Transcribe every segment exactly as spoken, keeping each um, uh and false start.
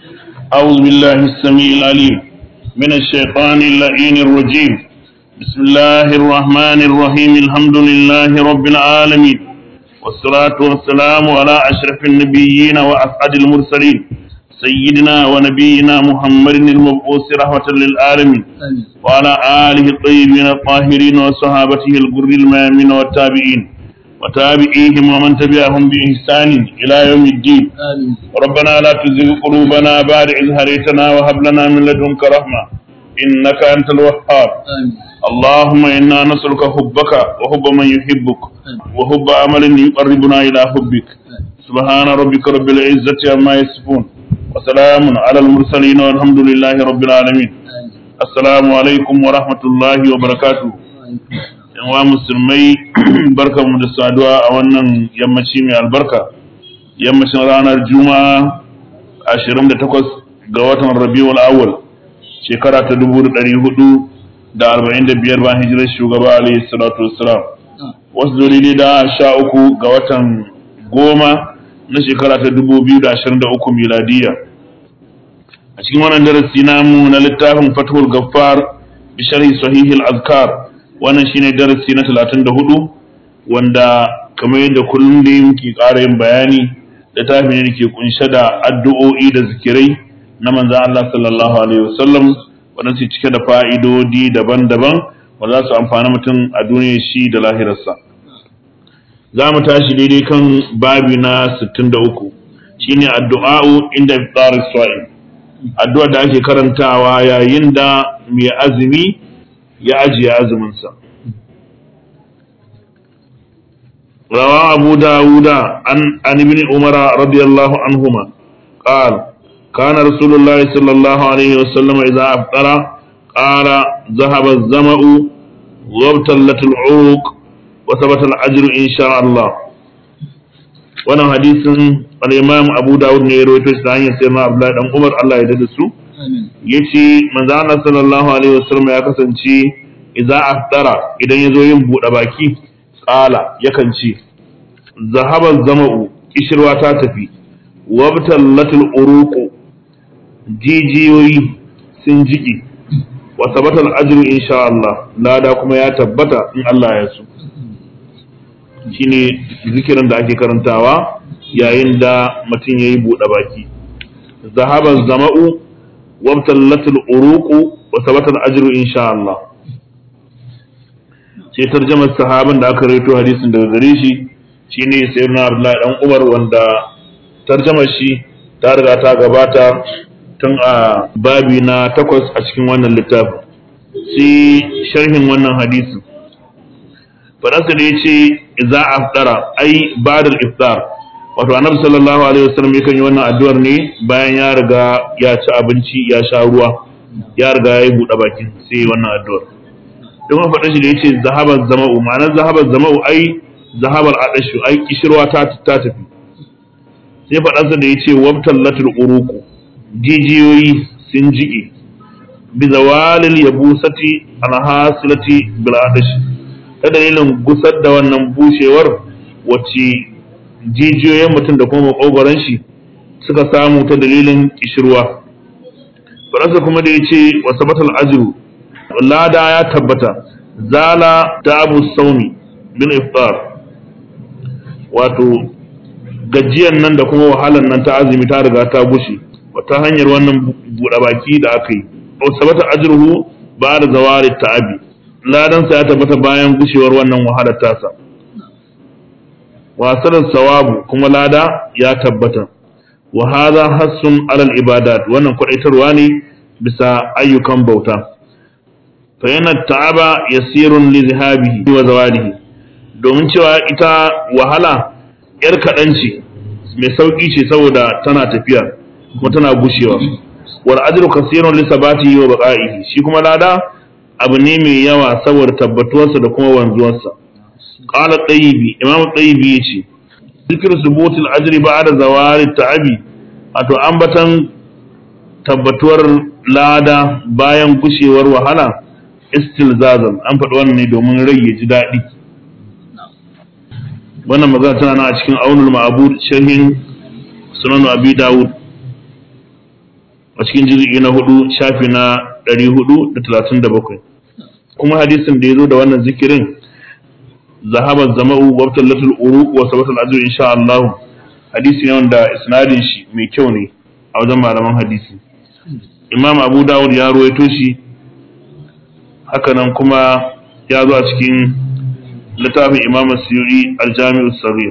أعوذ بالله السميع العليم من الشيطان اللعين الرجيم. بسم الله الرحمن الرحيم. الحمد لله رب العالمين، والصلاة والسلام على أشرف النبيين وأسعد المرسلين، سيدنا ونبينا محمد المبعوث رحمة للعالمين، وعلى آله الطيبين الطاهرين وصحابته الغر الميامين والتابعين وتابعيهم ومن تبعهم بإحسان إلى يوم الدين. آمين. ربنا لا تزغ قلوبنا بعد إذ هديتنا وهب لنا من لدنك رحمة إنك أنت الوهاب. آمين. اللهم إنا نسألك حبك وحب من يحبك وحب عمل يقربنا إلى حبك. سبحان ربك رب العزة عما يصفون وسلام على المرسلين والحمد لله رب العالمين. السلام عليكم ورحمة الله وبركاته. yanwa musulmai barkanmu da saduwa a wannan yammaci mai albarka, yammacin ranar juma'a ashirin da takwas ga watan rabiul awwal shekara ta dubu da ɗari hudu da arba'in da biyar bayan hijirar shugaba alayhi salatu wassalam, wasu dalilai da sha uku ga watan goma na shekara ta dubu biyu da ashirin da uku miladiya. A cikin wannan darasi namu na littafin fathul gaffar bi sharhi sahihil azkar, wannan shine darasi na talatin da hudu, wanda kamar yadda kullum da muke ƙara yin bayani da tafi ne ke kunshe da addu'o'i da zikirai na manzon Allah sallallahu alaihi wasallam, wanda su cike da fa'idodi daban-daban wanda za su amfani mutum a duniyar shi da lahirarsa. Za mu tashi daidai kan babi na sittin da uku, shine addu'a'u inda iftar as-sa'im, addu'a da ake karantawa yayin da mai azumi ya ajiye azuminsa. Rawa Abu Dawuda an an ibn Umar radiyallahu anhuma qala kana Rasulullahi sallallahu alaihi wasallam idza aftara qala dhahaba az-zama'u wa ibtalat al-'uruq wa thabata al-ajru insha Allah. Wannan hadisin al-Imam Abu Dawud ne ya rawaito shi ta hanyar sayyidina Abdullah dan Umar, Allah ya dade su. Yace manzo Allah sallallahu alaihi wasallam ya kasance idza aftara idan yazo yin bude baki qala yakan ce zahaba zama'u, kishirwa ta tafi, wabtallatul uruqu, jijiyoyi sun jiki, wa tabatal ajru insha Allah, lada kuma ya tabbata in Allah ya so. Shine zikirin da ake karantawa yayin da mutum yayi bude baki. Zahaba zama'u wabtallatul uruqu wa thabata al-ajru insha Allah. Sai tarjumar sahaban da aka rawaito hadisin daga gare shi shine sayyidina Abdullah dan Umar, wanda tarjumar shi ta riga ta gabata tun a babi na takwas a cikin wannan littafin. Sai sharhin wannan hadisin fadansa da yace idza aftara ai ba'da al-iftar, wato annabi sallallahu alaihi wasallam yakan yi wannan addu'ar ne bayan ya riga ya ci abinci ya sha ruwa, ya riga ya buɗe bakin sai wannan addu'ar. Don haka faɗa shi da yace zahabar zama'u, ma'anar zahabar zama'u ai zahabar adashu, ai kishirwa ta ta tafi. Sai faɗansa da yace wabtallatul uruqu, jijiyoyi sun jike, bi zawalil yabusati alhasilati bil adash, ta dalilin gusar da wannan bushewar wacce jijiyoyin mutum da kuma makogoron shi suka samu ta dalilin kishirwa. Faransa kuma da ya ce wa sabatal ajru, lada ya tabbata, zala ta abu saumi bin iftar, wato gajiyan nan da kuma wahalan nan ta azumi ta riga ta gushe wata hanyar wannan buɗe baki da aka yi. Wa sabata ajruhu ba da zawari ta'abi, ladansa ya tabbata bayan gushewar wannan wahalar tasa. wasarar sawabu kuma lada ya tabbata. Wa hadha hassun alal ibadat, wannan kwadaitarwa ne bisa ayyukan bauta. Fa yana ta'aba yasirun li zihabihi wa zawalihi, domin cewa ita wahala yar kadan ce, mai sauki ce saboda tana tafiya kuma tana gushewa. Wal ajru kasirun li sabatihi wa baqaihi, shi kuma lada abu ne mai yawa saboda tabbatuwarsa da kuma wanzuwarsa. قال الطيبي امام الطيبي yace zikr subutul ajri ba'da zawari ta'abi, wato ambatan tabbatuwar lada bayan gushewar wahala istilzazan, an faɗi wannan ne domin rai ya ji daɗi. Wannan magana tana nan a cikin aunul ma'bud sharhin sunan abi dawud. a cikin juz'i na hudu shafi na ɗari hudu da talatin da bakwai. Kuma hadisin da ya zo da wannan zikirin zahaba zama'u wa tallatul uruq wa sabatul ajr insha Allah, hadisi ne wanda isnadin shi mai kyau ne a wajen malaman hadisi. Imam Abu Dawud ya ruwaito shi, haka nan kuma ya zo a cikin littafin Imam Suyuti al-Jami'us Saghir.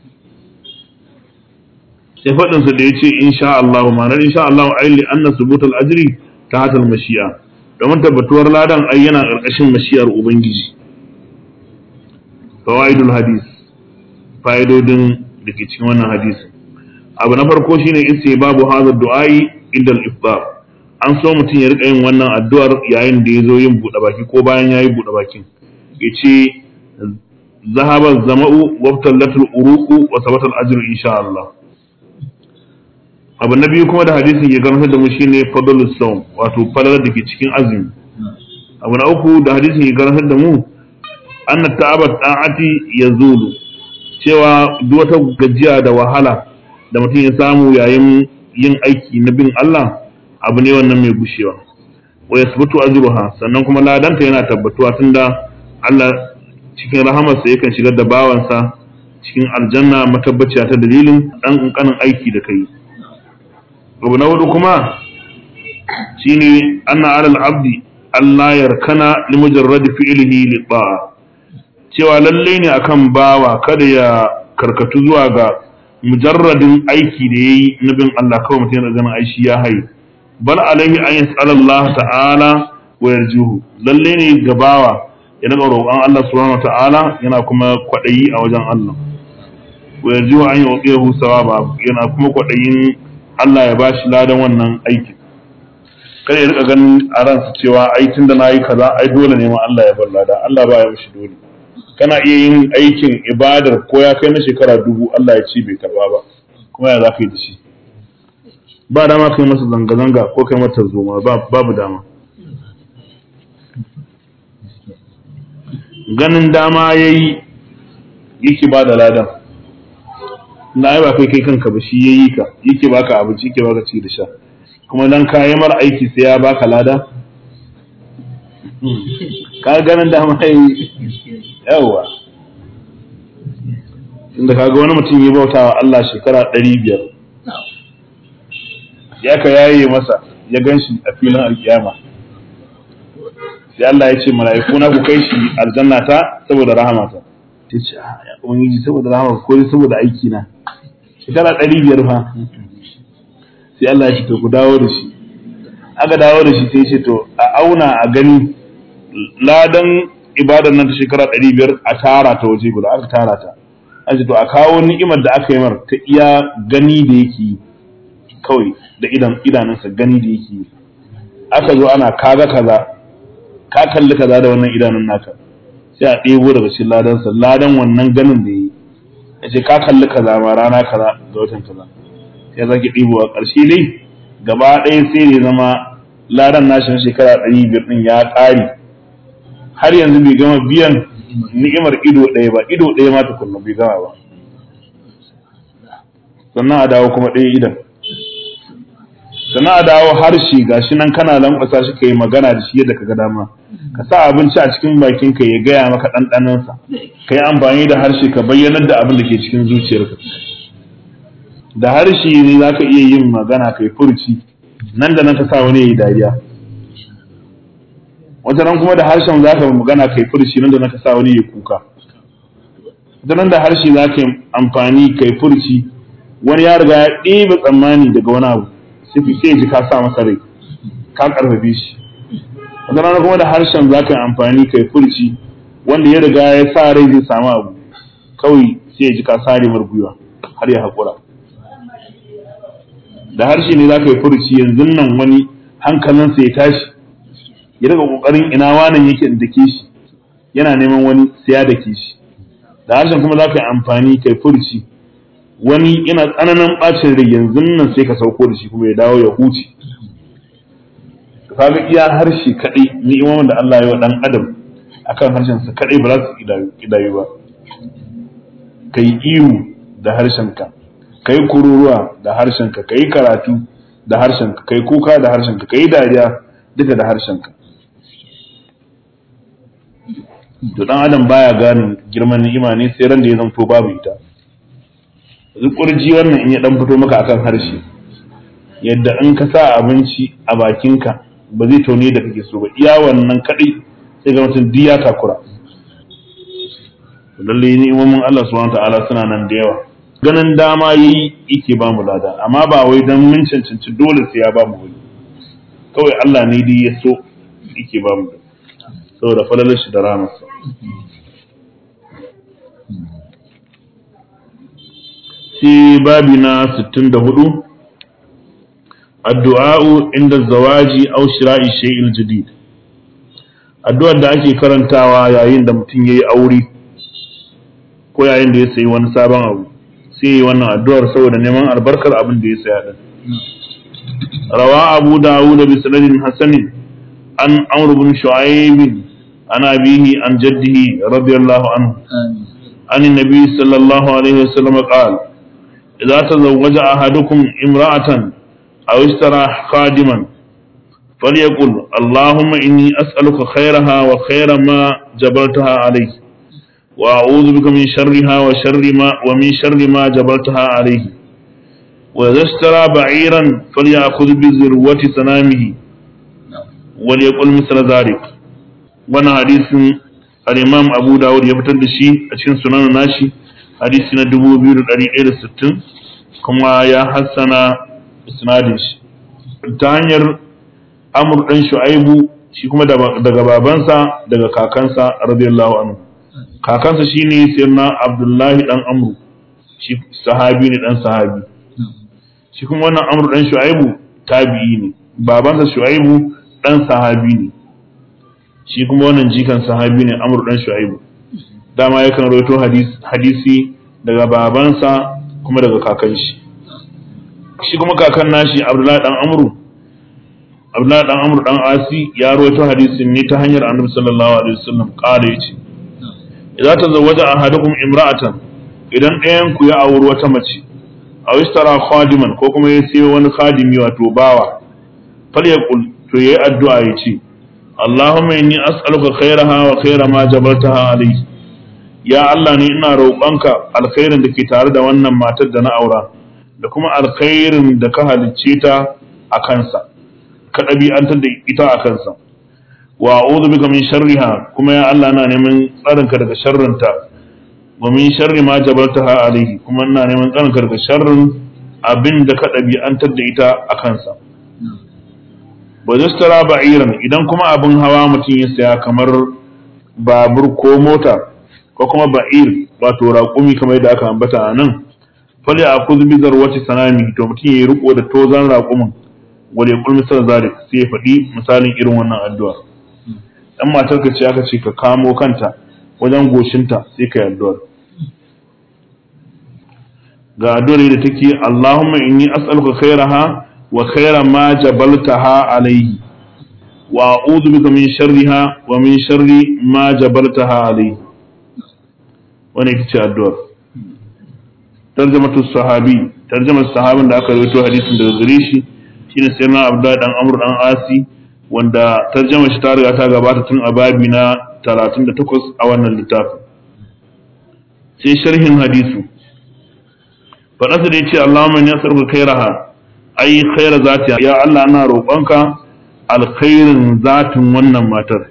Sai faɗin sa da yace insha Allah, ma'anar insha Allah ai li anna subutul ajri tahta al-mashi'a, domin tabbatuwar ladan ai yana ƙarƙashin mashi'ar Ubangiji. Fawaidul hadis, fa'idodin da ke cikin wannan hadisin. Abu na farko shine isse babu hadha du'ai inda al-iftar. An so mutum ya rika yin wannan addu'ar yayin da ya zo yin buɗe baki ko bayan yayi buɗe bakin. Yace zahaba zama'u wa tallatul uruqu wa sabata al-ajru insha Allah. Abu na biyu kuma da hadisin ya gamsar da mu shine fadlus sawm, wato falalar da ke cikin azumi. Abu na uku da hadisin ya gamsar da mu anna ta'abat ta'ati yazulu, cewa duk wata gajiya da wahala da mutum ya samu yayin yin aiki na bin Allah abu ne wannan mai gushewa. Wa yasbutu ajruha, sannan kuma ladanta yana tabbatuwa tunda Allah cikin rahamarsa yakan shigar da bawansa cikin aljanna matabbaciya ta dalilin dan kankanin aiki da kai. Abu na hudu kuma shine anna alal abdi Allah yarkana li mujarrad fi'lihi li ta'a, cewa lalle ne akan bawa kada ya karkatu zuwa ga mujarradin aiki da yayi na bin Allah kawai mutum yana ganin aishi ya haye, bal alaihi an yas'ala Allah ta'ala wa yarjuhu, lalle ne ga bawa ya daga roƙon Allah subhanahu ta'ala yana kuma kwadayi a wajen Allah, wa yarjuhu an yuqiyahu sawaba, yana kuma kwadayin Allah ya bashi ladan wannan aikin. Kada ya rika ganin a ransa cewa ai tunda nayi kaza ai dole ne ma Allah ya bar lada. Allah ba ya mishi dole. Kana iya yin aikin ibadar ko ya kai na shekara dubu Allah ya ce bai karba ba, kuma ya za ka yi da shi? Ba dama kai masa zanga-zanga ko kai mata zoma, babu dama. Ganin dama ya yi yake ba da ladan, na yi ba kai kai kanka ba, shi ya yi ka, yake baka abinci, yake baka ci da sha, kuma dan ka yi mara aiki sai ya baka lada? Ka ganin dama ya yi yawa, inda kaga wani mutum ya bauta wa Allah shekara ɗari biyar, ya ka yaye masa ya gan shi a filin alkiyama, sai Allah ya ce mala'iku na ku kai shi aljanna ta saboda rahamata. Ta ce ya ubangiji saboda rahama ko saboda aiki na, shekara ɗari biyar fa. Sai Allah ya ce to ku dawo da shi, aka dawo da shi sai ya ce to a auna a gani ladan ibadar nan ta shekara ɗari biyar a tara ta waje guda, aka tara ta. An ce to a kawo ni'imar da aka yi mar ta iya gani da yake yi kawai da idan idanunsa gani da yake yi. Aka zo ana kaga kaza, ka kalli kaza da wannan idanun naka, sai a ɗebo daga cikin ladansa ladan wannan ganin da yi. Ya ce ka kalli kaza ma rana kaza ga watan kaza, sai zaki ɗebo a ƙarshe dai gaba ɗaya sai ne zama ladan nashi na shekara ɗari biyar ɗin ya ƙare. Har yanzu bai gama biyan ni'imar ido ɗaya ba, ido ɗaya ma tukunna bai gama ba, sannan a dawo kuma ɗaya idan, sannan a dawo harshe gashi nan kana lankwasa shi ka yi magana da shi yadda ka ga dama, ka sa abinci a cikin bakinka ya gaya maka ɗanɗanonsa, ka yi amfani da harshe ka bayyanar da abin da ke cikin zuciyarka. Da harshe ne za ka iya yin magana ka yi furci, nan da nan ka sa wani ya yi dariya. Wata nan kuma da harshen za ka magana kai furci nan da na ka sa wani ya kuka. Wata nan da harshe za ka yi amfani kai furci wani ya riga ya ɗebe tsammani daga wani abu sai sai ji ka sa masa rai ka karfafe shi. Wata nan kuma da harshen za ka yi amfani kai furci wanda ya riga ya sa rai zai samu abu kawai sai ji ka sare mar gwiwa har ya haƙura. Da harshe ne za ka yi furci yanzu nan wani hankalinsa ya tashi ya daga kokarin ina wanan yake da ke shi yana neman wani siya da ke shi. Da harshen kuma za ka yi amfani kai furci wani yana tsananin bacin rai yanzu nan sai ka sauko da shi kuma ya dawo ya huce. Kaga iya harshe kadai ni'imomin da Allah ya wa dan adam akan harshen sa kadai ba za su kidayu ba. Kai ihu da harshen ka, kai kururuwa da harshen ka, kai karatu da harshenka, kai kuka da harshenka, kai dariya duka da harshenka. To dan adam baya gane girman ni'ima ne sai ran da ya zanto babu ita. Kurji wannan in ya dan fito maka akan harshe, yadda in ka sa abinci a bakinka ba zai taune da kake so ba, iya wannan kadai sai ga mutum diya takura. Lalle ni'imomin Allah subhanahu wataala suna nan da yawa. Ganin dama yayi yake ba mu lada, amma ba wai dan mun cancanci dole sai ya ba mu wani. Kawai Allah ne dai ya so yake ba mu, saboda falalar shi da rahamarsa. Sai babi na sittin da hudu, addu'a'u inda zawaji aw shira'i shay'il jadid. Addu'ar da ake karantawa yayin da mutum yayi aure ko yayin da ya sayi wani sabon abu, sai yi wannan addu'ar saboda neman albarkar abin da ya saya din. Rawa Abu Dawud bi sanadin hasanin an Amr ibn Shu'aib an abihi an jaddihi radiyallahu anhu an an-nabi sallallahu alaihi wasallam qala idza tazawwaja ahadukum imra'atan aw ishtara khadiman falyaqul Allahumma inni as'aluka khayraha wa khayra ma jabaltaha alayhi وأعوذ بك من شرها وشر ما ومن شر ما جبلتها عليه وإذا اشترى بعيرا فليأخذ بذروة سنامه وليقل مثل ذلك. وانا حديث الإمام أبو داود يفتد الشيء أشين سنان ناشي حديثنا دبو بير الأريئة الستين كما يا حسن إسنادش تانير أمر أن شعيب شكما دقا بابانسا دقا كاكانسا رضي الله عنه. Kakansa shi ne sirna Abdullahi ɗan Amru, shi sahabi ne ɗan sahabi. Shi kuma wannan Amru ɗan Shu'aibu tabi'i ne, babansa Shu'aibu ɗan sahabi ne. Shi kuma wannan jikan sahabi ne Amru ɗan Shu'aibu. Dama yakan rawaito hadisi daga babansa kuma daga kakan shi. Shi kuma kakan nashi Abdullahi ɗan Amru, Abdullahi ɗan Amru ɗan Asi ya rawaito hadisin ne ta hanyar Annabi sallallahu alaihi wasallam ƙara yace idza tazawwaja ahadukum imra'atan, idan ɗayan ku ya auri wata mace aw ishtara khadiman ko kuma ya sayo wani khadimi wato bawa, falyaqul to yayi addu'a yace Allahumma inni as'aluka khayraha wa khayra ma jabaltaha alayhi, ya Allah ni ina roƙonka alkhairin da ke tare da wannan matar da na aura da kuma alkhairin da ka halicce ta a kansa, ka ɗabi'antar da ita a kansa. wa a'udhu bika min sharriha, kuma ya Allah ina neman tsarinka daga sharrinta, wa min sharri ma jabaltaha alayhi, kuma ina neman tsarinka daga sharrin abin da ka ɗabi'antar da ita a kansa. Wa zastara ba'iran, idan kuma abin hawa mutum ya saya kamar babur ko mota ko kuma ba'ir wato raƙumi kamar yadda aka ambata a nan, fali a kuzu bi zarwati sanami, to mutum ya yi riko da tozan raƙumin wale kul misal zalik, sai ya faɗi misalin irin wannan addu'a. Dan matarka ce aka ce ka kamo kanta wajen goshinta sai ka yi addu'ar. Ga addu'ar da take Allahumma inni as'aluka khayraha wa khayra ma jabaltaha alayhi wa a'udhu bika min sharriha wa min sharri ma jabaltaha alayhi. Wannan ita ce addu'ar. Tarjamatu sahabi, tarjamar sahabin da aka rawaito hadisin daga gare shi shine sayyidina Abdullah dan Amr dan Asi, wanda tarjama shi ta riga ta gabata tun a babi na talatin da takwas a wannan littafin. Sai sharhin hadisu. Faɗansa da ya ce Allahumma inni as'aluka khairaha, ai khaira zatiha, ya Allah ina roƙonka alkhairin zatin wannan matar.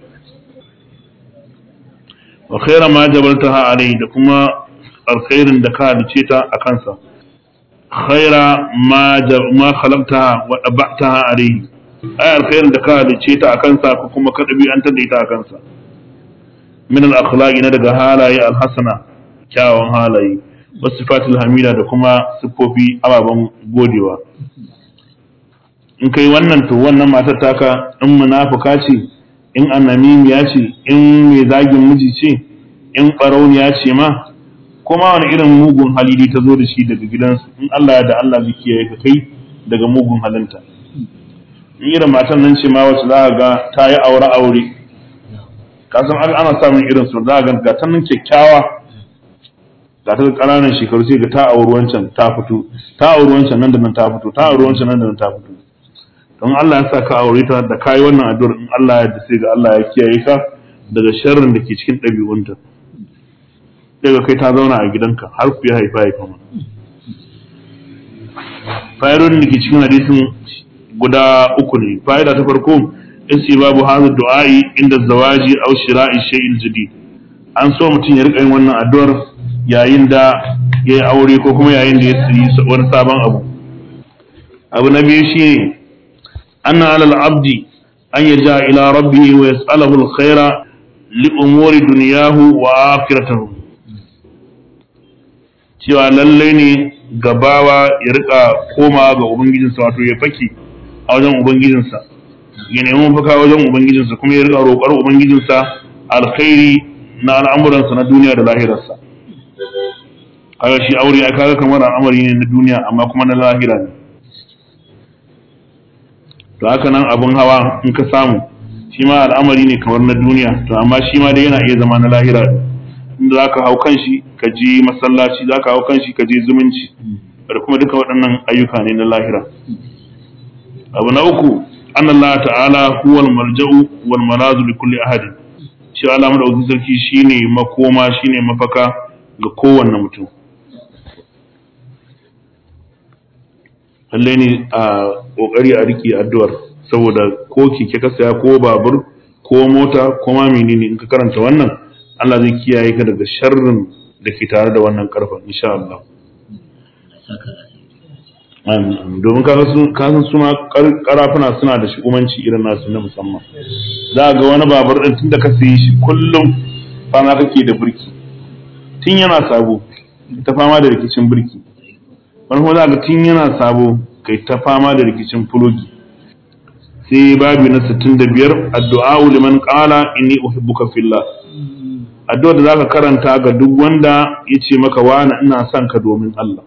Wa khaira ma jabaltaha alai, da kuma alkhairin da ka halice ta a kansa. Khaira ma ma khalaqtaha wa dabataha alai, ai alkhairin da ka halice ta a kansa ko kuma ka ɗabi'antar da ita a kansa. Min al-akhlaqi, na daga halaye al-hasana, kyawun halaye, wasu sifatul hamida da kuma siffofi ababen godewa. In kai wannan to wannan matar taka in munafuka ce, in annamimiya ce, in mai zagin miji ce, in ɓarauniya ce ma, kuma wani irin mugun hali ta zo da shi daga gidansu, in Allah ya da Allah zai kiyaye ka kai daga mugun halinta. In irin matan nan ce ma wacce za ga ta yi aure aure, kasan ana samun irin su za ga ga ta nan kyakkyawa, ga ta ƙananan shekaru sai ga ta auri wancan ta fito, ta auri wancan nan da nan ta fito, ta auri wancan nan da nan ta fito. don Allah ya sa ka aure ta da kai wannan addu'ar in Allah ya dace ga Allah ya kiyaye ka daga sharrin da ke cikin ɗabi'unta daga kai ta zauna a gidanka har ku yi haifa haifa ma fa'idodin da ke cikin hadisin guda uku ne. Fa'ida ta farko babu hadha du'a'i inda zawaji aw shira'i shay'in jadid. An so mutum ya rika yin wannan addu'ar yayin da ya yi aure ko kuma yayin da ya sayi wani sabon abu. Abu na biyu shine anna 'ala al-'abdi an yaja ila rabbih wa yas'alahu al-khayra li umuri dunyahu wa akhiratihi. Cewa lallai ne gabawa ya rika komawa ga ubangijinsa, wato ya fake a wajen ubangijinsa, ya nemi mafaka wajen ubangijinsa kuma ya rika roƙar ubangijinsa alkhairi na al'amuransa na duniya da lahirarsa. Kaga shi aure ai kaga kamar al'amari ne na duniya amma kuma na lahira ne. To haka nan abun hawa in ka samu shi ma al'amari ne kamar na duniya, to amma shi ma dai yana iya zama na lahira ne. Inda za ka hau kan shi ka je masallaci, za ka hau kan shi ka je zumunci, da kuma duka waɗannan ayyuka ne na lahira. Abu na uku an Allah ta'ala huwal marja'u wal malazu li kulli ahadin. Shi Allah madaukakin sarki shine makoma, shine mafaka ga kowanne mutum. Lalle ne a kokari a rike addu'ar, saboda ko keke ka saya ko babur ko mota ko ma menene in ka karanta wannan Allah zai kiyaye ka daga sharrin da ke tare da wannan karfin insha Allah. Amin. Domin kasan suna karafuna suna da shi'umanci irin nasu na musamman. Za ga wani babur ɗin tun da ka sayi shi kullum fama kake da birki. Tun yana sabo ta fama da rikicin birki. Wani kuma za ga tun yana sabo kai ta fama da rikicin fulogi. Sai babu na sittin da biyar addu'a liman qala inni uhibbuka fillah. Addu'ar da zaka karanta ga duk wanda ya ce maka wani ina son ka domin Allah.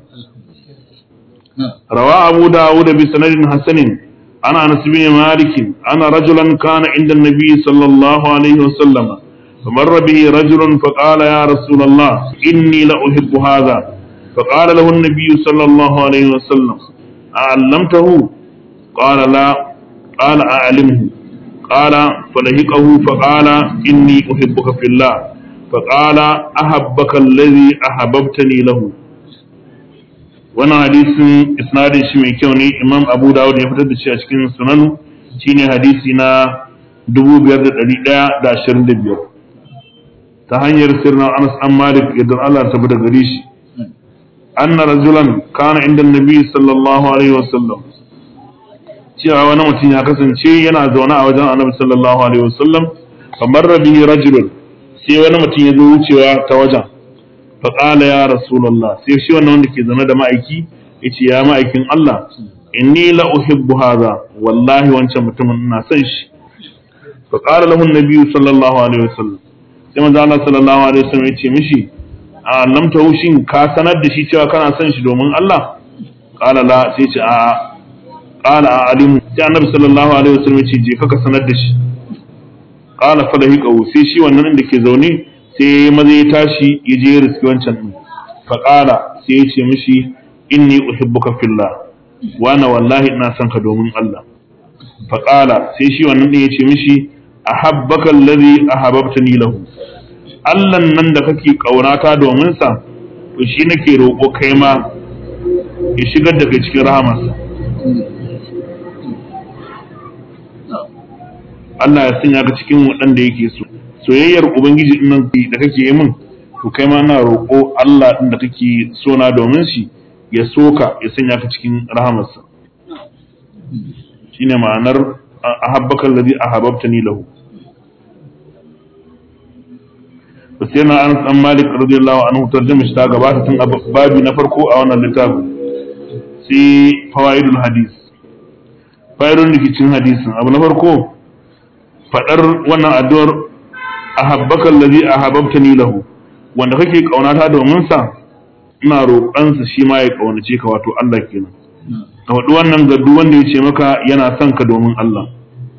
Rawa Abu Dawud bi sanadin hasanin ana Anas bin Malik ana rajulan kana inda Nabi sallallahu alaihi wasallam فمر به رجل فقال يا رسول الله إني لأحب هذا فقال له النبي صلى الله عليه وسلم أعلمته؟ قال لا. قال أعلمه. قال فلهقه فقال إني أحبك في الله فقال أحبك الذي أحببتني له. wannan hadisin isnadin shi mai kyau ne. Imam Abu Dawud ya fitar da shi a cikin sunan, shine hadisi na dubu biyar da ɗari ɗaya da ashirin da biyar ta hanyar sirna Anas an Malik idan Allah ta bada gare shi anna rajulan kana inda Nabi sallallahu alaihi wasallam, cewa wani mutum ya kasance yana zaune a wajen Annabi sallallahu alaihi wasallam kamar bihi rajulun, sai wani mutum ya zo wucewa ta wajen. Faƙala ya Rasulallah, sai shi wannan wanda ke zane da ma'aiki ya ce ya ma'aikin Allah, inni la uhibbu hadha, wallahi wancan mutumin ina son shi. Faƙala lahu nabiyyu sallallahu alaihi wasallam, sai manzo Allah sallallahu alaihi wasallam ya ce mishi, a lamta shin ka sanar da shi cewa kana son shi domin Allah? Qala la, sai ce a qala a alimu, sai annabi sallallahu alaihi wasallam ya ce je ka sanar da shi. Qala falahiqahu, sai shi wannan da ke zaune sai maza ya tashi ya je ya riski wancan din. Faƙala sai ya ce mishi inni uhibbuka fillah, wana wallahi ina son ka domin Allah. Faƙala sai shi wannan din ya ce mishi ahabbaka allazi ahabbtani lahu, Allah nan da kake kaunata domin sa to shi nake roƙo kai ma ya shigar da kai cikin rahamarsa. Allah ya sanya ka cikin waɗanda yake so. Soyayyar ubangiji din nan da kake yi min to kai ma ina roƙo Allah din da kake so na domin shi ya soka ya sanya ka cikin rahamarsa. Shine ma'anar ahabbaka allazi ahabbtani lahu. Sai na Anas dan Malik radiyallahu anhu tarjuma shi ta gabata tun babi na farko a wannan littafin. Sai fawaidul hadis, fawaidun cikin hadisin. Abu na farko fadar wannan addu'ar ahabbaka allazi ahabbtani lahu, wanda kake kaunata domin sa ina roƙon sa shi ma ya kaunace ka, wato Allah kenan. Ka faɗi wannan ga duk wanda ya ce maka yana son ka domin Allah.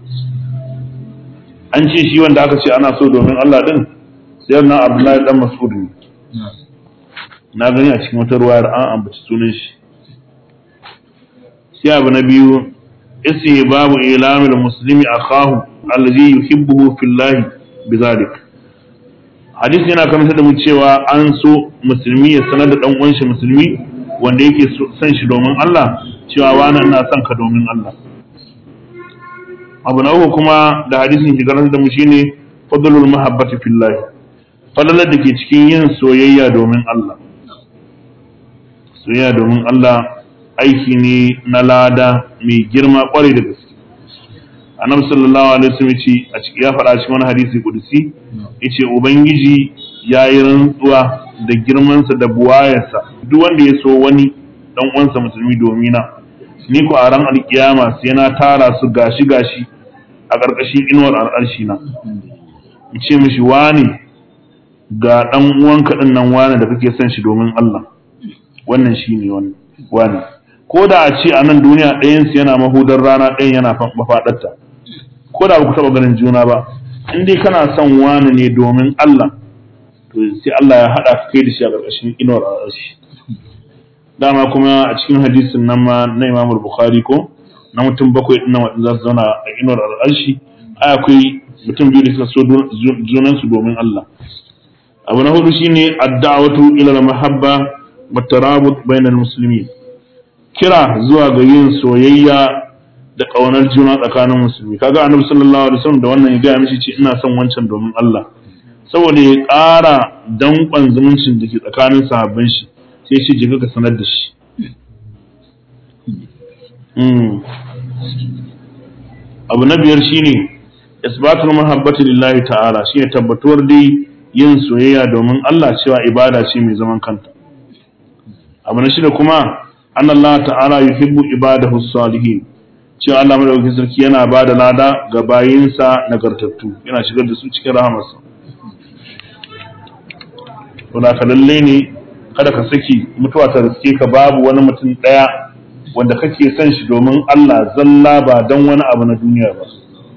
An ce shi wanda aka ce ana so domin Allah din sai na Abdullahi dan Mas'ud ne. Na gani a cikin wata ruwayar an ambaci sunan shi. Sai abu na biyu istihbabu ilamil muslimi akahu allazi yuhibbuhu fillahi bizalik. Hadisi yana kamar da mu cewa an so musulmi ya sanar da dan uwan shi musulmi wanda yake son shi domin Allah cewa wani ina son ka domin Allah. Abu na uku kuma da hadisin ke garantar da mu shine fadlul mahabbati fillahi, fadalar da ke cikin yin soyayya domin Allah. Soyayya domin Allah aiki ne na lada mai girma kwarai da gaske. Annabi sallallahu alaihi wasallam ce a cikin ya faɗa cikin wani hadisi kudusi yace ubangiji yayi rantsuwa da girmansa da buwayarsa duk wanda ya so wani dan uwansa musulmi domin na ni ko a ran alkiyama sai na tara su gashi gashi a ƙarƙashin inuwar al'arshi na in ce mishi wani ga dan uwanka din nan wani da kake son shi domin Allah wannan shine wannan wani ko da a ce a nan duniya ɗayan su yana mahudar rana ɗayan yana mafaɗarta ko da ba ku taɓa ganin juna ba in dai kana son wani ne domin Allah to sai Allah ya haɗa ka kai da shi a ƙarƙashin inuwar al'arshi. Dama kuma a cikin hadisin nan ma na Imam Bukhari ko na mutum bakwai ɗin nan waɗanda za su zauna a inuwar al'arshi ai akwai mutum biyu da suka so junan su domin Allah. Abu na hudu shine ad-da'watu ila al-mahabba wa tarabut bainal muslimin. Kira zuwa ga yin soyayya da ƙaunar juna tsakanin musulmi. Kaga Annabi sallallahu alaihi wasallam da wannan ya ga mishi ce ina son wancan domin Allah. Saboda ya ƙara danƙon zumuncin da ke tsakanin sahabban shi sai shi jika ka sanar da shi. Abu na biyar shine isbatul mahabbati lillahi ta'ala, shine tabbatuwar dai yin soyayya domin Allah cewa ibada ce mai zaman kanta. Abu na shida kuma anna Allah ta'ala yuhibbu ibadahu salihin, cewa Allah madaukakin sarki yana ba da lada ga bayinsa nagartattu, yana shigar da su cikin rahamarsa. To da ka lalle ne kada ka saki mutuwa ta riske ka babu wani mutum ɗaya wanda kake son shi domin Allah zalla ba don wani abu na duniya ba.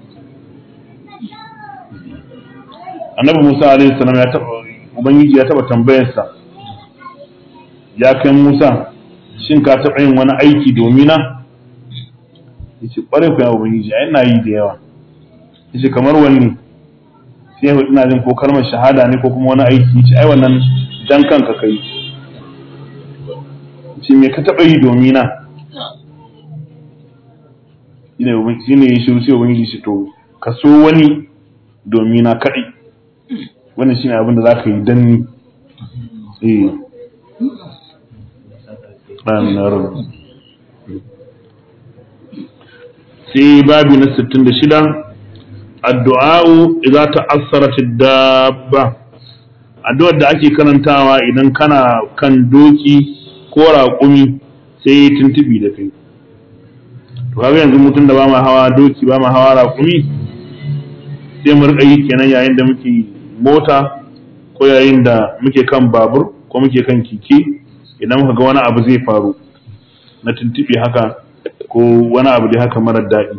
Annabi Musa alaihi salam ya taba ubangiji ya taba tambayarsa, ya kai Musa shin ka taba yin wani aiki domin na? Yace kware ku ya ubangiji ai ina yi da yawa. Yace kamar wanne? Sai ina jin ko kalmar shahada ne ko kuma wani aiki. Yace ai wannan dan kanka kai. Yace me ka taba yi domin na? Ina ubangiji ne ya shiru sai ubangiji shi to ka so wani domin na kadai. Wannan shine abin da zaka yi dan ni. Eh. Amin ya rabbi. Sai babi na sittin da shida addu'a'u idza ta'assarat ad-dabba, addu'ar da ake karantawa idan kana kan doki ko raƙumi sai tuntubi da kai. To kaga yanzu mutum da ba ma hawa doki ba ma hawa raƙumi sai mu rika yi kenan yayin da muke mota ko yayin da muke kan babur ko muke kan keke idan muka ga wani abu zai faru na tuntubi haka ko wani abu da haka marar daɗi.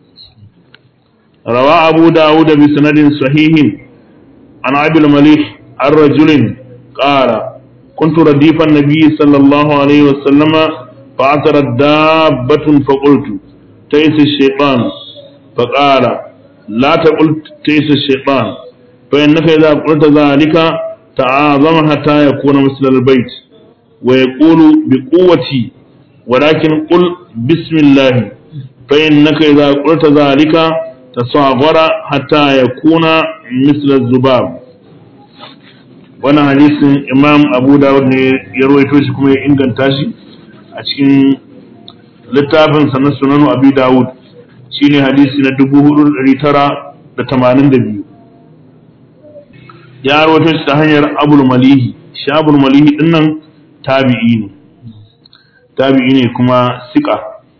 Rawa Abu Dawud bi sanadin sahihin an Abil Malik ar-rajulin qala kuntu radifan nabiy sallallahu alaihi wasallama fa atarat dabbatun fa qultu taysa ash-shaytan fa qala la taqul taysa ash-shaytan fa innaka idha qulta dhalika ta'azama hatta yakuna misla al-bayt wa yaqulu bi quwwati ولكن قل بسم الله فإنك إذا قلت ذلك تصاغر حتى يكون مثل الذباب. وانا حديث إمام أبو داود يروي توشي كما ينغن تاشي أشكين littafin sa na sunan Abi Dawud shine hadisi na dubu hudu da ɗari tara da tamanin da biyu. Ya rawaito shi ta hanyar Abul Malihi, shi Abul Malihi dinnan tabi'i ne. Tabi'i ne kuma siƙa.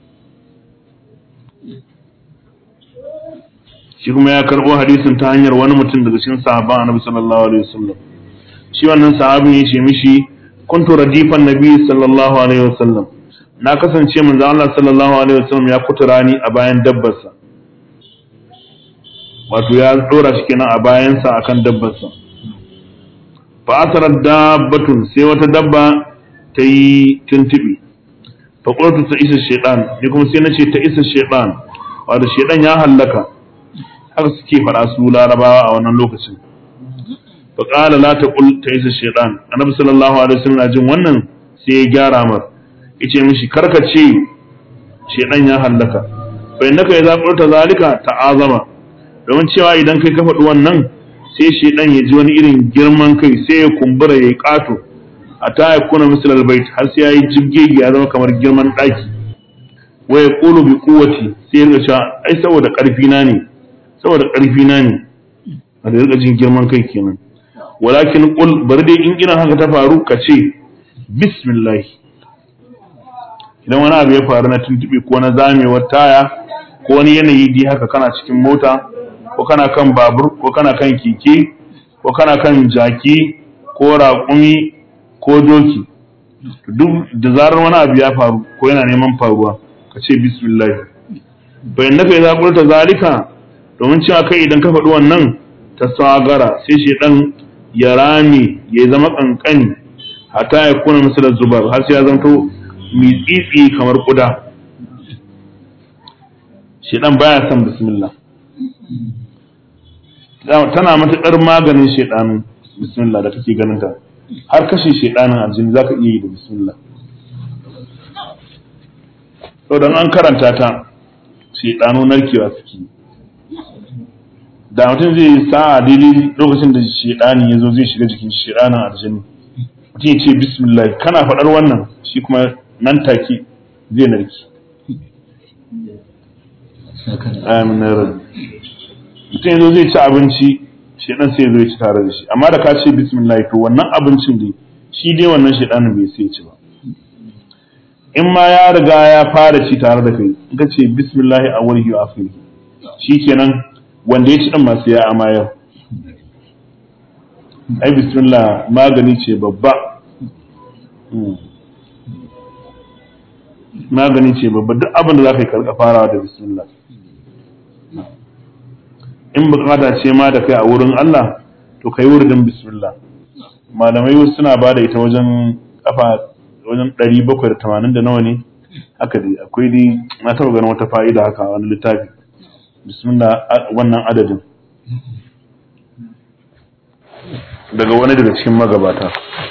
Shi kuma ya karɓo hadisin ta hanyar wani mutum daga cikin sahabban Annabi sallallahu alaihi wasallam. Shi wannan sahabin ya ce mishi kuntu radifan Nabi sallallahu alaihi wasallam. Na kasance manzo Allah sallallahu alaihi wasallam ya kutura ni a bayan dabbarsa. Wato ya dora shi kenan a bayansa akan dabbarsa. Fa asarat dabbatun sai wata dabba ta yi tuntubi. fa qultu ta isa shaytan ni kuma sai nace ta isa shaytan wato shaytan ya hallaka haka suke fara su larabawa a wannan lokacin fa qala la taqul ta isa shaytan annabi sallallahu alaihi wasallam jin wannan sai ya gyara mar yace mishi karkace shaytan ya hallaka fa innaka idza qulta zalika ta'azama domin cewa idan kai ka faɗi wannan sai shaytan ya ji wani irin girman kai sai ya kumbura yayi kato ata yakuna misal albayt har sai yayi jibgege ya zama kamar girman daki wa yaqulu bi quwwati sai ya riga ai saboda karfi na ne saboda karfi na ne a da riga jin girman kai kenan walakin qul bar dai in irin haka ta faru ka ce bismillah idan wani abu ya faru na tuntube ko na zamewar taya ko wani yanayi dai haka kana cikin mota ko kana kan babur ko kana kan keke ko kana kan jaki ko raƙumi ko doki duk da zarar wani abu ya faru ko yana neman faruwa ka ce bismillah bayan naka idza qulta zalika domin cewa kai idan ka faɗi wannan ta sagara sai shedan ya rame ya zama kankani hatta ya kuna misal zubar har sai ya zanto mitsitsi kamar kuda shedan baya son bismillah tana matuƙar maganin shedanu bismillah da kake ganin ta har kashe shedanin aljini zaka iya yi da bismillah to dan an karanta ta shedanu narkewa suke da mutum zai sa daidai lokacin da shedani yazo zai shiga jikin shedanin aljini mutum ya ce bismillah kana faɗar wannan shi kuma nan take zai narki amin mutum yazo zai ci abinci shedan sai zo ya ci tare da shi amma da ka ce bismillah to wannan abincin dai shi dai wannan shedanin bai sai ci ba in ma ya riga ya fara ci tare da kai in ka ce bismillah a wani wa akhiri shikenan wanda ya ci din masu ya amayar ai bismillah magani ce babba magani ce babba duk abin da za ka yi karka farawa da bismillah in bukata ce ma da kai a wurin Allah to kai wurin bismillah malamai wasu suna ba da ita wajen kafa wajen ɗari bakwai da tamanin da nawa ne haka dai akwai dai na taɓa ganin wata fa'ida haka wani littafi bismillah wannan adadin daga wani daga cikin magabata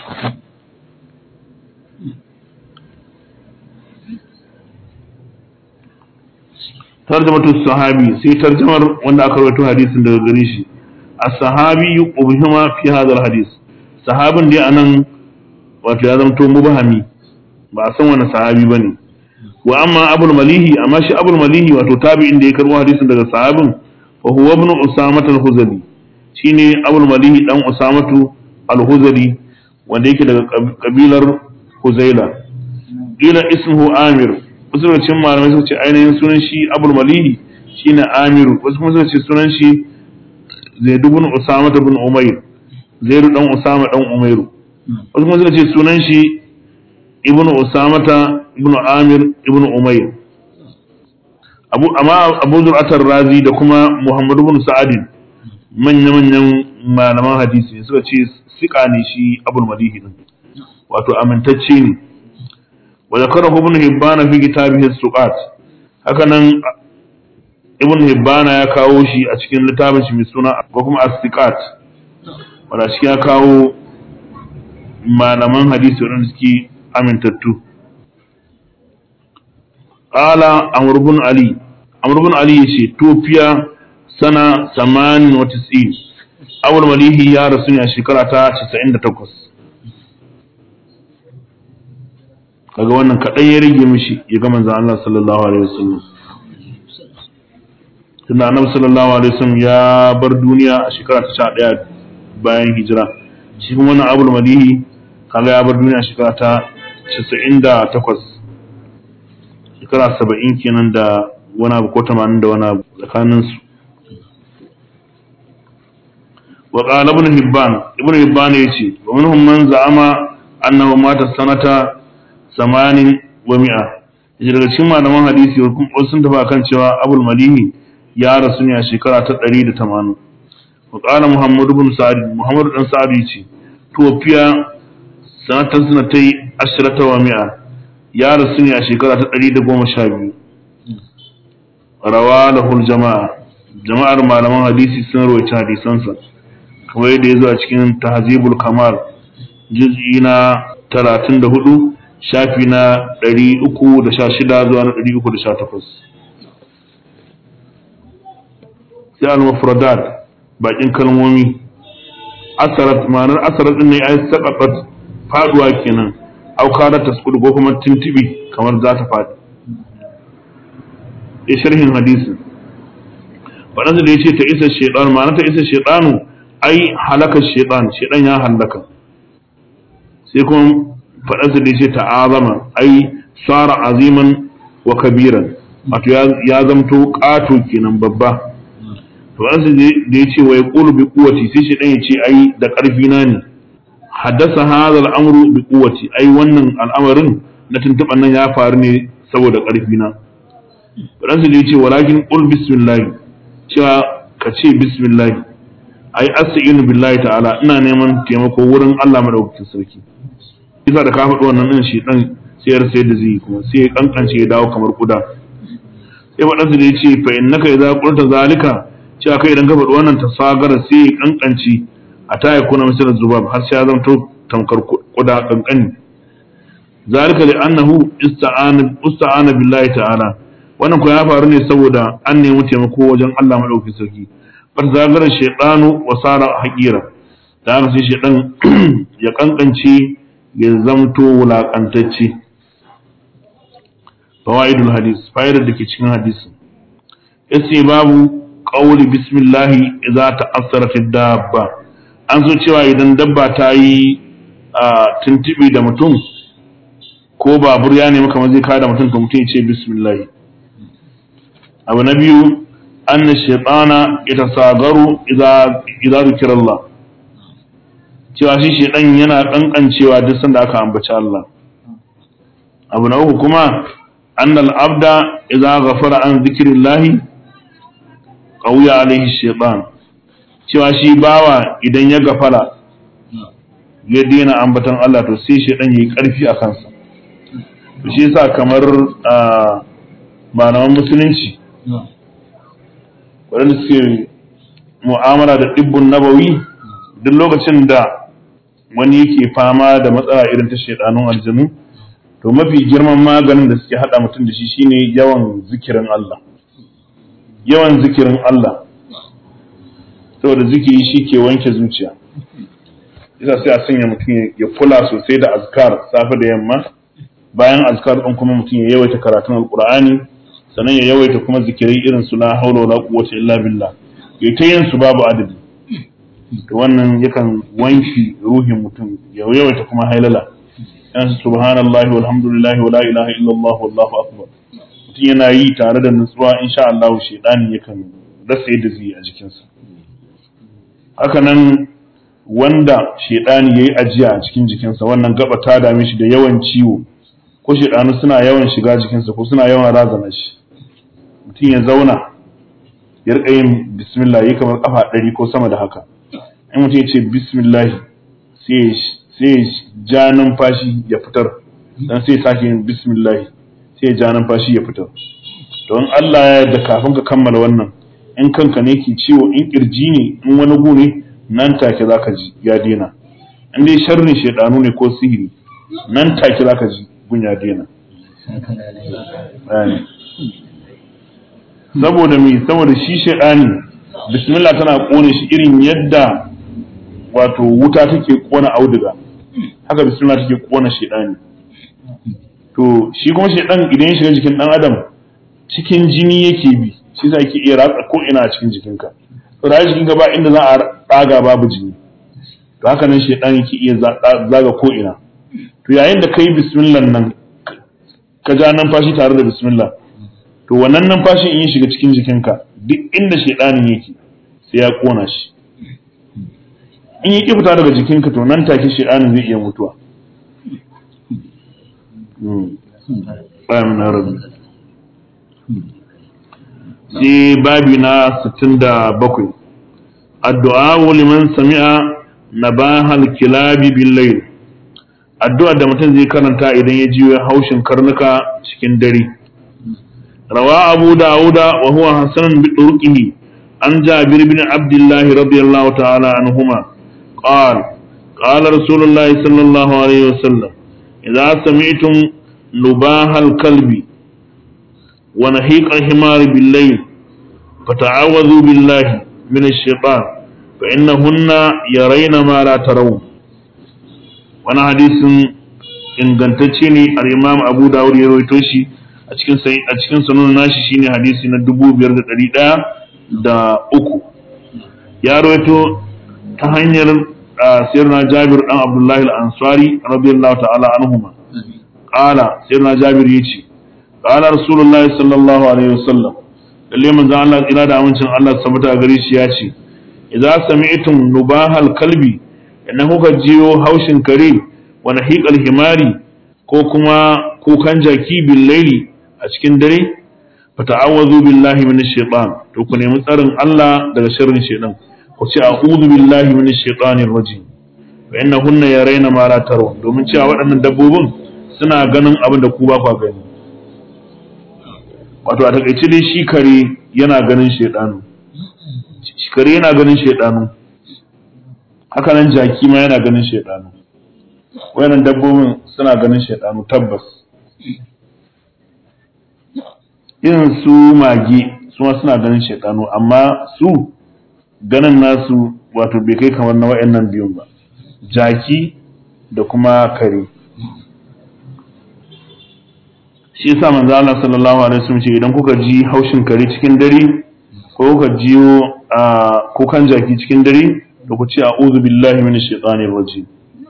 tarjamatu sahabi sai tarjamar wanda aka rawaito hadisin daga gare shi as-sahabi ubhima fi hadha al-hadis sahabin dai anan wato ya zamto mubahami ba a san wani sahabi bane wa amma abul malihi amma shi abul malihi wato tabi'in da ya karbo hadisin daga sahabin fa huwa ibn usamah al-huzali shine abul malihi dan usamatu al-huzali wanda yake daga kabilar huzaila ila ismuhu amir wasu daga cikin malamai suka ce ainihin sunan shi abul malihi shine amiru wasu kuma suka ce sunan shi zaid ibn usama ibn umayr zaid dan usama dan umayru wasu kuma suka ce sunan shi ibn usama ibn amir ibn umayr abu amma abu zur'atar razi da kuma muhammad ibn sa'ad manya manyan malaman hadisi suka ce sika ne shi abul malihi din wato amintacce ne وذكره ابن هبان في كتابه السقات hakanan ibn hibban ya kawo shi a cikin littafin shi mai suna ko kuma as-siqat wanda shi ya kawo malaman hadisi wanda suke amintattu qala amr ibn ali amr ibn ali yace tofiya sana tamanin wa tis'in abul malihi ya rasu ne a shekara ta casa'in da takwas kaga wannan kaɗan ya rage mishi ya ga manzon Allah sallallahu alaihi wasallam tunda annabi sallallahu alaihi wasallam ya bar duniya a shekara ta sha ɗaya bayan hijira shi kuma wannan abul malihi kaga ya bar duniya a shekara ta casa'in da takwas shekara saba'in kenan da wani abu ko tamanin da wani abu tsakanin su wa qala ibn hibban ibn hibban yace wa minhum man za'ama annahu mata sanata samanin wa mi'a yace daga cikin malaman hadisi wasu sun tafi akan cewa abul malihi ya rasu ne a shekara ta ɗari da tamanin wa qala muhammad ibn sa'id muhammad dan sa'id yace to fiya sanatan sanatai ashrata wa mi'a ya rasu ne a shekara ta ɗari da goma sha biyu. Rawa lahul jama'a, jama'ar malaman hadisi sun rawaita hadisansa kamar yadda ya zo a cikin tahzibul kamal juz'i na talatin da hudu shafi na ɗari uku da sha shida zuwa na ɗari uku da sha takwas. sai al-mufradat bakin kalmomi asarat ma'anar asarat din ne ai saqafat faduwa kenan auka da tasqudu ko kuma tintibi kamar za ta fadi e sharhin hadisi fadan da yace ta isa shaytan ma'anar ta isa shaytanu ai halaka shaytan shaytan ya halaka sai kuma fadan da yace ta'azama ai sara aziman wa kabiran wato ya zamto kato kenan babba to an da ya ce wa ya ƙulu bi ƙuwati sai shi ɗan ya ce ai da ƙarfi na ne haddasa hadha al'amru bi ƙuwati ai wannan al'amarin na tuntuɓan nan ya faru ne saboda ƙarfi na to an da ya ce walakin qul bismillah cewa ka ce bismillah ai astaghfiru billahi ta'ala ina neman taimako wurin Allah madaukakin sarki isa da ka faɗi wannan din shi ɗan sai ya sai da zai kuma sai ya kankance ya dawo kamar kuda sai faɗansa da ya ce fa innaka idza qulta zalika cewa kai idan ka faɗi wannan tasagara sai ya kankanci a ta ya kuna misalar zubab har sai ya zamto tamkar kuda kankani zalika li annahu ista'ana ista'ana billahi ta'ala wannan ko ya faru ne saboda an nemi taimako wajen Allah madaukakin sarki bar zagara shaytanu wa sara haqira da haka sai shaytan ya kankance ya zamto wulakantacce fawaidul hadis fa'idar da ke cikin hadisi yace babu qawli bismillah idza ta'assarat ad-dabba an so cewa idan dabba ta yi tuntubi da mutum ko babur ya nemi kamar zai kada mutum to mutum ya ce bismillah abu na biyu anna shaytana yatasagaru idza idza zikra Allah cewa shi shaytan yana kankancewa duk sanda aka ambaci Allah abu na uku kuma أن العبد إذا غفر عن ذكر الله قوي عليه الشيطان cewa shi bawa idan ya gafara ya daina ambatan Allah to sai shedan yayi karfi a kansa to shi yasa kamar malaman musulunci wanda suke mu'amala da dibbun nabawi duk lokacin da wani yake fama da matsala irin ta shedanun aljanu to mafi girman maganin da suke hada mutum da shi shine yawan zikirin Allah yawan zikirin Allah saboda zikiri shi ke wanke zuciya isa sai a sanya mutum ya kula sosai da azkar safe da yamma bayan azkar din kuma mutum ya yawaita karatun alqur'ani sannan ya yawaita kuma zikirai irin su la haula wala quwwata illa billah ya ta yin su babu adadi to wannan yakan wanki ruhin mutum ya yawaita kuma hailala yan subhanallahi walhamdulillahi wala ilaha illallah wallahu akbar mutum yana yi tare da nutsuwa insha Allah shedani yakan rasa yadda zai a jikinsa haka nan wanda shedani yayi ajiya a cikin jikinsa wannan gaba ta dame shi da yawan ciwo ko shedanu suna yawan shiga jikinsa ko suna yawan razana shi mutum ya zauna ya rika yin bismillah yi kamar kafa ɗari ko sama da haka in mutum ya ce bismillah sai sai ja numfashi ya fitar dan sai sake yin bismillah sai ja numfashi ya fitar don Allah ya yarda kafin ka kammala wannan in kanka ne ke ciwo in kirji ne in wani gu ne nan take zaka ji ya dena in dai sharrin shedanu ne ko sihiri nan take zaka ji gun ya dena saboda me saboda shi shedani bismillah tana kone shi irin yadda wato wuta take kona auduga haka bismillah take kona shedani to shi kuma shedan idan ya shiga jikin dan adam cikin jini yake bi shi yasa yake iya ratsa ko ina a cikin jikinka to da jikin ka ba inda za a tsaga babu jini to haka nan shedan yake iya zaga ko ina to yayin da kai bismillah nan ka ja numfashi tare da bismillah to wannan numfashi in ya shiga cikin jikinka duk inda shedanin yake sai ya kona shi in yi fita daga jikinka to nan take shedanin zai iya mutuwa sai babi na sittin da bakwai addu'a liman sami'a nabahal kilabi bil layl addu'ar da mutum zai karanta idan ya jiyo haushin karnuka cikin dare. Rawa Abu Dawuda wa huwa hasanun bi turqihi an Jabir bin Abdullah radiyallahu ta'ala anhuma qala qala Rasulullah sallallahu alaihi wasallam idza sami'tum nubahal kalbi wa nahiqal himari bil layl fata'awwadhu billahi minash shaitan fa innahunna yarayna ma la tarawun. Wannan hadisin ingantacce ne, al-Imam Abu Dawud ya rawaito shi a cikin a cikin sunan nashi, shine hadisi na dubu biyar da ɗari ɗaya da uku. Ya rawaito ta hanyar sayyidina Jabir dan Abdullah al-Ansari radiyallahu ta'ala anhuma qala sayyidina Jabir yace qala Rasulullahi sallallahu alaihi wasallam, lalle manzo Allah ina da amincin Allah sabata gare shi yace idza sami'tum nubahal kalbi, idan kuka jiyo haushin kare wa nahiqal himari ko kuma kukan jaki bil laili a cikin dare, fata'awwazu billahi minash shaitan, to ku nemi tsarin Allah daga sharrin shaitan, ku ce a'udhu billahi minash shaitanir rajim fa innahunna yarayna ma la tarawun, domin cewa waɗannan dabbobin suna ganin abin da ku ba ku gani. Wato a takaice dai shi kare yana ganin shaitanu, shi kare yana ganin shaitanu, haka nan jaki ma yana ganin shaitanu. Wayannan dabbobin suna ganin shaitanu tabbas. Irin su mage su ma suna ganin shaitanu, amma su ganin nasu wato bai kai kamar na wayannan biyun ba, jaki da kuma kare. Shi yasa manzo Allah sallallahu alaihi wasallam ce idan kuka ji haushin kare cikin dare ko kuka jiyo kukan jaki cikin dare, da ku ce a'udhu billahi minash shaitanir rajim.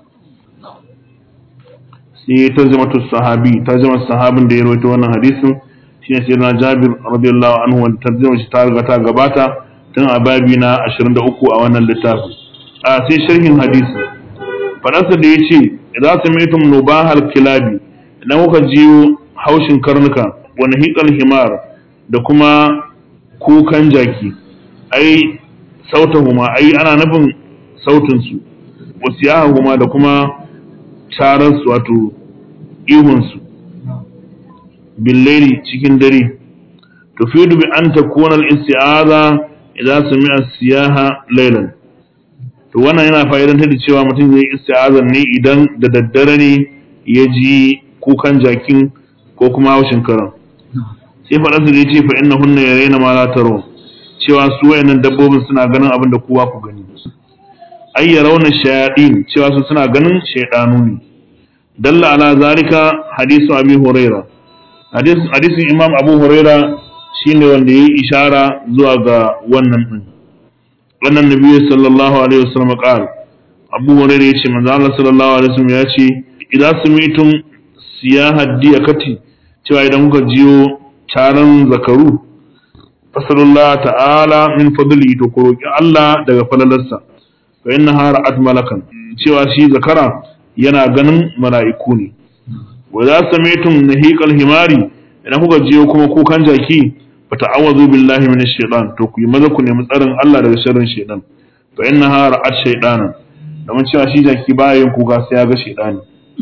Sai tarjamatu sahabi, tarjamar sahabin da ya rawaito wannan hadisin shine sayyidina Jabir radiyallahu anhu, wanda tarjumar shi ta riga ta gabata tun a babi na ashirin da uku a wannan littafi. A sai sharhin hadisi fadarsa da yace idza sami'tum nubahal kilabi, idan kuka jiyo haushin karnuka wa nahiqal himar da kuma kukan jaki, ai sautahuma, ai ana nufin sautin su, wasiyahuma da kuma charar su wato ihun su, billaili cikin dare, tufidu bi an takuna al-isti'aza idan sami'a siyaha laylan. To wannan yana fa'idantar da cewa mutum yayi isti'azan ne idan da daddare ne ya ji kukan jakin ko kuma haushin karan. Sai faɗa su da yace fa innahunna yarayna ma la tarawun, cewa su wayannan dabbobin suna ganin abin da kowa ku gani. Ay yarawna shayatin, cewa su suna ganin shaydanu ne. Dalla ala zalika hadisu Abi Huraira, hadisin Imam Abu Huraira shine wanda yayi ishara zuwa ga wannan din. Wannan Nabi sallallahu alaihi wasallam qala, Abu Huraira yace manzo Allah sallallahu alaihi wasallam yace idan sumitum siyahad diyakati, cewa idan kuka jiyo taron zakaru, fasallallahu ta'ala min fadli, to ku roki Allah daga falalarsa, fa innaha ra'at malakan, cewa shi zakara yana ganin mala'iku ne. Wa za sami'tum nahiqal himari, idan kuka jiyo kuma kukan jaki, fa ta'awwazu billahi minash shaitan, to ku yi maza ku nemi tsarin Allah daga sharrin shaitan, fa innaha ra'at shaytanan, domin cewa shi jaki baya yin kuka sai ya ga shaitani.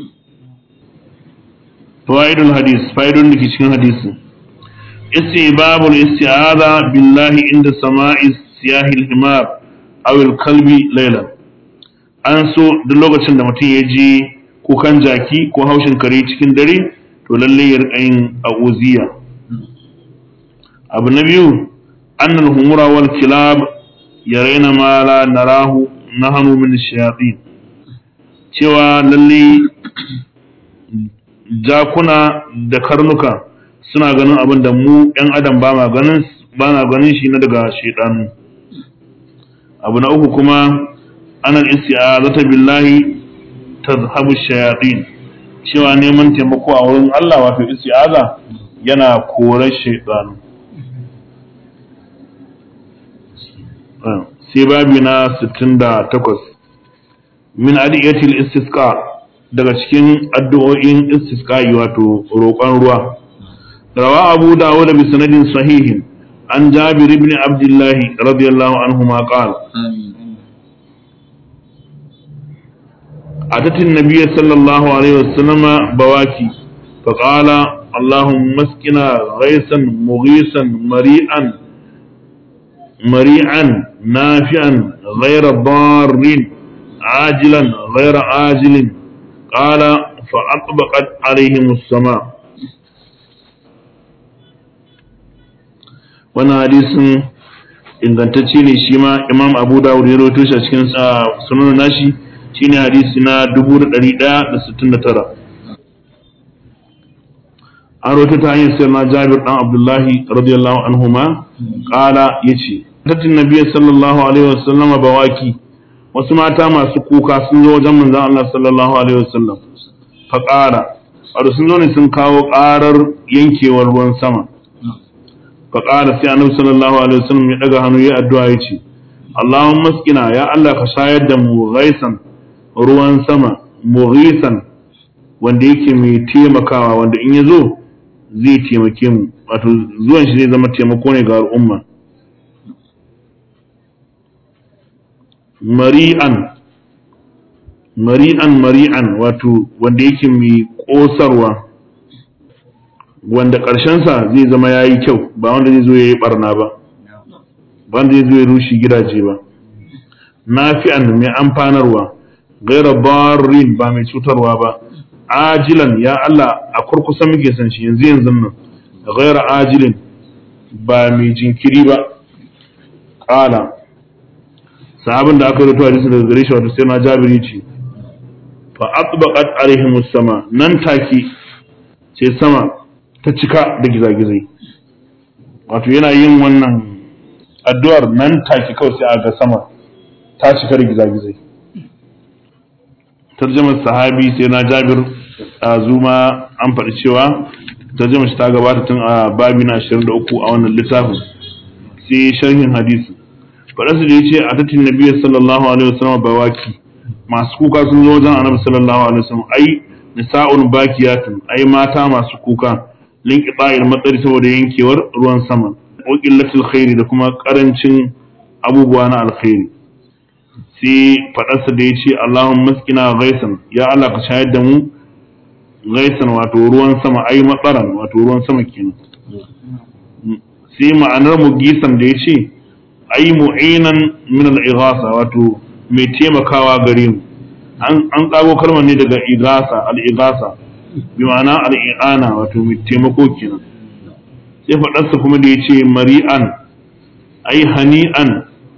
Fawaidul hadis, faidun da ke cikin hadisi. Istibabul isti'aza billahi inda sama'i siyahil himar aw al-kalbi laylan. An so duk lokacin da mutum ya ji kukan jaki ko haushin kare cikin dare, to lalle ya rika yin a'uziya. Abu na biyu, annal humura wal kilab yarayna ma la narahu nahnu min ash-shayatin, cewa lalle jakuna da karnuka suna ganin abin da mu ‘yan adam ba ma ganin ba na ganin shi na daga shaidanu. Abu na uku kuma anan isti'azata billahi tazhabu shayatin, cewa neman taimako a wurin Allah wato isti'aza yana korar shaidanu. Sai babi na sittin da takwas, min adiyatil istisqa, daga cikin addu'o'in istisqa'i wato roƙon ruwa. Rawa Abu Dawud bi sanadin sahihin an Jabir ibn Abdullah radiyallahu anhu ma qala أتت النبي صلى الله عليه وسلم بواكي فقال اللهم اسقنا غيثا مغيثا مريئا مريئا نافعا غير ضار عاجلا غير عاجل قال فأطبقت عليهم السماء. wannan hadisin ingantacce ne shi ma Imam Abu Dawud ya rawaito shi a cikin sunan nashi shine hadisi na dubu da ɗari ɗaya da sittin da tara. an rawaito ta hanyar sai na Jabir dan Abdullahi radiyallahu anhuma qala yace tatin nabiyyi sallallahu alaihi wasallam bawaki wasu mata masu kuka sun zo wajen manzon Allah sallallahu alaihi wasallam fa qala wato sun zo ne sun kawo ƙarar yankewar ruwan sama fa qala sai annabi sallallahu alaihi wasallam ya daga hannu ya addu'a yace Allahumma askina ya Allah ka shayar da mu ghaisan ruwan sama mughisan wanda yake mai taimakawa wanda in ya zo zai taimake mu wato zuwan shi zai zama taimako ne ga al'umma. mari'an mari'an mari'an wato wanda yake mai kosarwa wanda ƙarshensa zai zama ya yi kyau ba wanda zai zo ya yi ɓarna ba ba wanda zai zo ya rushe gidaje ba. nafi'an mai amfanarwa gaira barin ba mai cutarwa ba. ajilan ya Allah a kurkusa muke san shi yanzu yanzu nan gaira ajilin ba mai jinkiri ba. ƙala sahabin da aka rubuta hadisi daga gare shi wato sai na Jabiri ce fa atbaqat alaihim sama nan take sai sama ta cika da gizagizai wato yana yin wannan addu'ar nan take kawai sai aga sama ta cika da gizagizai. tarjumar sahabi sai na Jabir azuma an faɗi cewa tarjumar shi ta gabata tun a babi na ashirin da uku a wannan littafin. sai sharhin hadisi faɗansu da ya ce a tattin nabiya sallallahu alaihi wasallam bawaki masu kuka sun zo wajen annabi sallallahu alaihi wasallam ai nisa'un bakiyatun ai mata masu kuka linqita'il matsari saboda yankewar ruwan sama wa qillatil khairi da kuma karancin abubuwa na alkhairi. sai faɗarsa da ya ce Allahumma maskina ghaisan ya Allah ka shayar da mu ghaisan wato ruwan sama ai matsaran wato ruwan sama kenan. sai ma'anar mugisan da ya ce ai mu'inan min al-ighasa wato mai taimakawa gare mu an an tsago kalmar ne daga igasa al-ighasa bi ma'ana al-i'ana wato mai taimako kenan. sai faɗarsa kuma da yace mari'an ai hani'an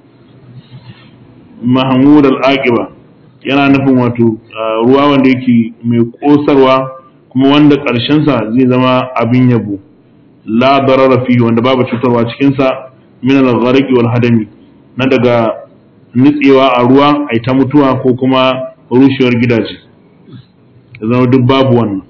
mahmud al-aqiba yana nufin wato ruwa wanda yake mai kosarwa kuma wanda ƙarshen sa zai zama abin yabo la darara fihi wanda babu cutarwa cikin sa min al-gharqi wal hadami na daga nitsewa a ruwa ai ta mutuwa ko kuma rushewar gidaje zama duk babu wannan.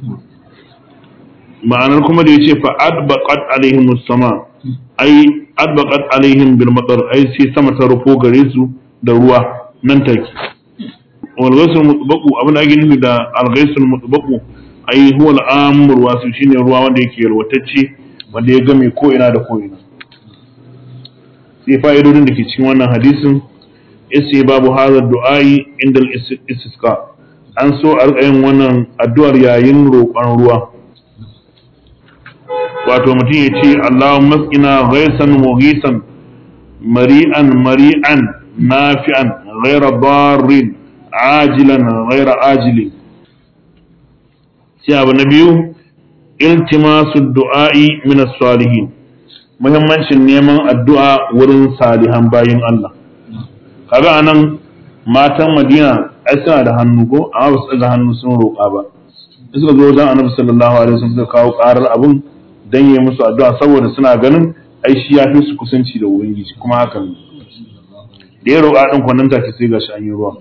ma'anar kuma da yace fa adbaqat alaihim as-sama ai adbaqat alaihim bil matar ai sai sama ta rufo gare su da ruwa nan take. wal ghaysul mutbaqu abin da ake nufi da al ghaysul mutbaqu ai huwa al-amr wasu shine ruwa wanda yake yalwatacce wanda ya game ko ina da ko ina. sai fa'idodin da ke cikin wannan hadisin yace babu hadha du'ai inda al-istisqa an so a rika yin wannan addu'ar yayin roƙon ruwa wato mutum ya ce Allahumma asqina ghaysan mughisan mari'an mari'an nafi'an ghayra darrin ajilan ghayra ajilin. sai abu na biyu iltimasu du'ai min as-salihin muhimmancin neman addu'a wurin salihan bayin Allah. kaga anan matan Madina ai suna da hannu ko amma ba su da hannu sun roƙa ba suka zo wajen Annabi sallallahu alaihi wasallam suka kawo ƙarar abun dan yi musu addu'a saboda suna ganin ai shi ya fi su kusanci da ubangiji kuma haka ne da ya roƙa din kwanan take sai gashi an yi ruwa.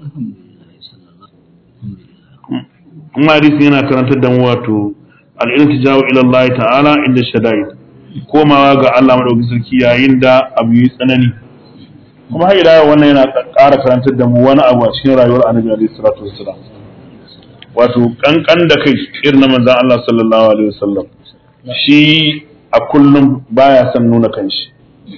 kuma hadisi yana karantar da mu wato al-iltija'u ila Allah ta'ala inda shada'id komawa ga Allah madaukakin sarki yayin da abu yi tsanani. kuma har ila wannan yana ƙara karantar da mu wani abu a cikin rayuwar Annabi alaihi salatu wassalam wato kankan da kai irin na manzon Allah sallallahu alaihi wasallam shi a kullum baya son nuna kanshi.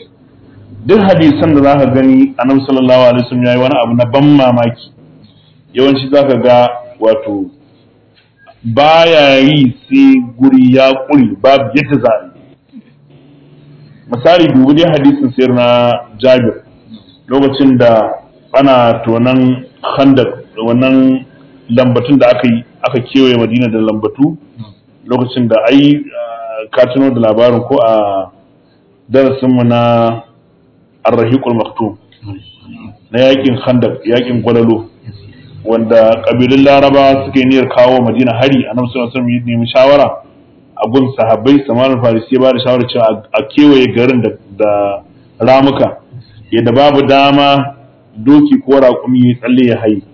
duk hadisan da zaka gani Annabi sallallahu alaihi wasallam yayi wani abu na ban mamaki yawanci zaka ga wato baya yi sai guri ya kuri babu yadda za a yi. Misali dubu dai hadisin sayar na Jabir lokacin da ana tonan Khandaq wannan lambatun da aka yi aka kewaye Madina da lambatu lokacin da ai ka tuno da labarin ko a darasinmu na Ar-Rahiqul Maktum na yakin Khandaq yakin Gwalalo wanda kabilun Laraba suka yi niyyar kawo Madina hari Annabi sallallahu alaihi wasallam ya nemi shawara a gun sahabbai Salman Farisi ya ba da shawara cewa a kewaye garin da, da ramuka yadda babu dama doki ko raƙumi ya tsalle ya haye.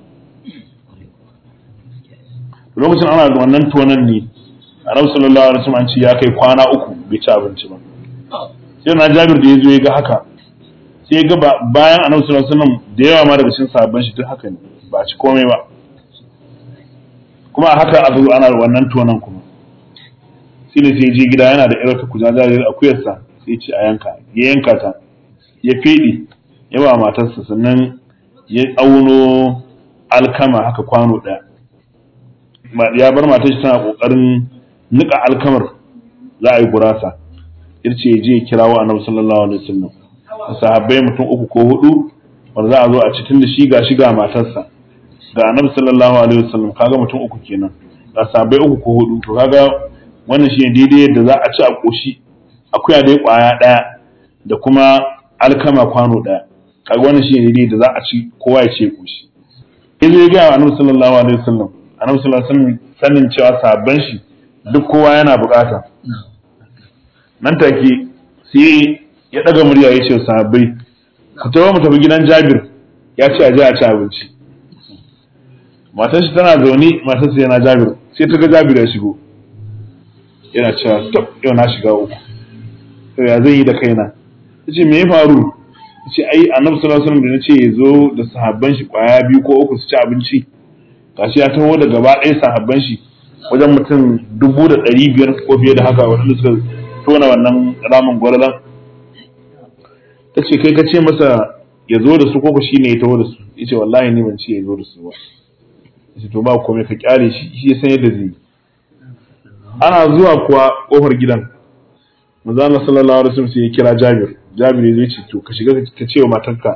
Lokacin ana da wannan tonan ne Annabi sallallahu alaihi wasallam an ce ya kai kwana uku bai ci abinci ba. Sai na Jabir da ya zo ya ga haka sai ya ga bayan Annabi sallallahu alaihi wasallam da yawa ma daga cikin sahabban shi duk haka ne ba a ci komai ba. Kuma a haka a zo ana wannan tonan kuma. Sai ne sai je gida yana da irin kujajajar akuyarsa sai ce a yanka ya yanka ta ya fede ya ba matarsa sannan ya auno alkama haka kwano daya ya bar matar shi tana kokarin nika alkamar za a yi gurasa yace ya je ya kirawo Annabi sallallahu alaihi wasallam sahabbai mutum uku ko hudu wanda za a zo a cikin da shi ga shi ga matarsa ga Annabi sallallahu alaihi wasallam kaga mutum uku kenan ga sahabbai uku ko hudu to kaga wannan shine daidai yadda za a ci a koshi akuya dai kwaya daya da kuma alkama kwano daya kaga wannan shine daidai da za a ci kowa ya ce koshi yanzu ya ga Annabi sallallahu alaihi wasallam Annabi sallallahu alaihi wasallam sanin cewa sabban shi duk kowa yana bukata nan take sai ya daga murya ya ce sahabbai ku tawo mu tafi gidan Jabir ya ce a je a ci abinci matar shi tana zaune matar sa yana Jabir sai ta ga Jabir ya shigo yana cewa to yau na shiga uku to ya zai yi da kaina tace me ya faru tace ai Annabi sallallahu alaihi wasallam da nace yazo da sahabban shi kwaya biyu ko uku su ci abinci gashi ya taho da gaba ɗaya sahabban shi wajen mutum dubu da ɗari biyar ko fiye da haka wanda suka tona wannan ramin gwalalan tace kai ka ce masa ya zo da su ko shi ne ya taho da su yace wallahi ni ban ce ya zo da su ba yace to ba komai ka kyale shi shi ya san yadda zai ana zuwa kuwa kofar gidan manzo Allah sallallahu alaihi wasallam sai ya kira Jabir Jabir ya ce to ka shiga ka ce wa matarka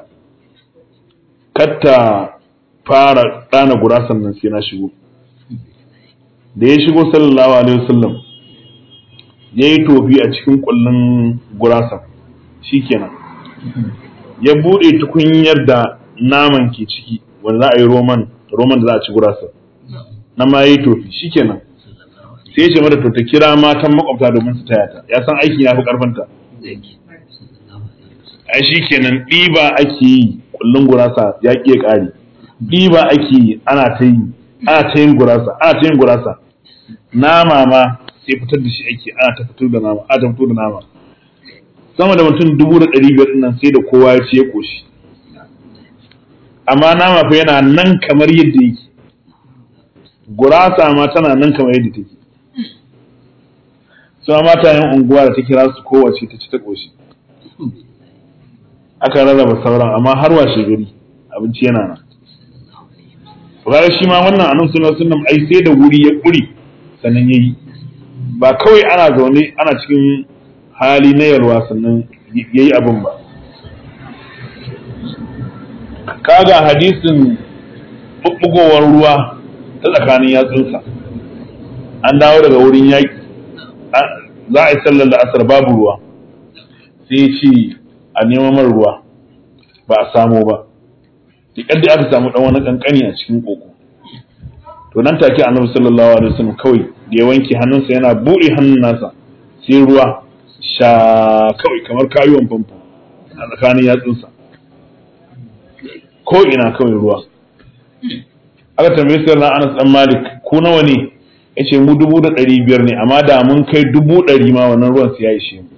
katta fara dana gurasan nan sai na shigo da ya shigo sallallahu alaihi wasallam yayi tofi a cikin kullun gurasan shikenan ya bude tukunyar da naman ke ciki wanda za a yi roman roman da za a ci gurasan na ma yayi tofi shikenan sai ya ce mata to ta kira matan makwabta domin su taya ta ya san aiki ya fi karfanta ai shikenan ɗiba ake yi kullun gurasa ya ƙi ya ƙare ɗiba ake yi ana ta yi ana ta yin gurasa ana ta yin gurasa nama ma sai fitar da shi ake ana ta fitar da nama ana ta fitar da nama sama da mutum dubu da ɗari biyar nan sai da kowa ya ce ya ƙoshi amma nama fa yana nan kamar yadda yake gurasa ma tana nan kamar yadda take su mata yin unguwa da ta kira su kowace ta ci ta ƙoshi aka rarraba sauran amma har washe gari abinci yana nan kaga shi ma wannan annabi sallallahu alaihi wasallam ai sai da wuri ya kuri sannan yayi ba kawai ana zaune ana cikin hali na yalwa sannan yayi abin ba kaga hadisin bubbugowar ruwa ta tsakanin yatsunsa an dawo daga wurin yaki za a yi sallar da asar babu ruwa sai ya ce a neman ruwa ba a samu ba duk da aka samu dan wani kankani a cikin koko to nan take annabi sallallahu alaihi wasallam kawai da ya wanke hannunsa yana buɗe hannun nasa sai ruwa sha kawai kamar kayuwan famfo a tsakanin yatsunsa ko ina kawai ruwa aka tambaye sai na Anas dan Malik ku nawa ne yace mu dubu da ɗari biyar ne amma da mun kai dubu ɗari ma wannan ruwan sai ya ishe mu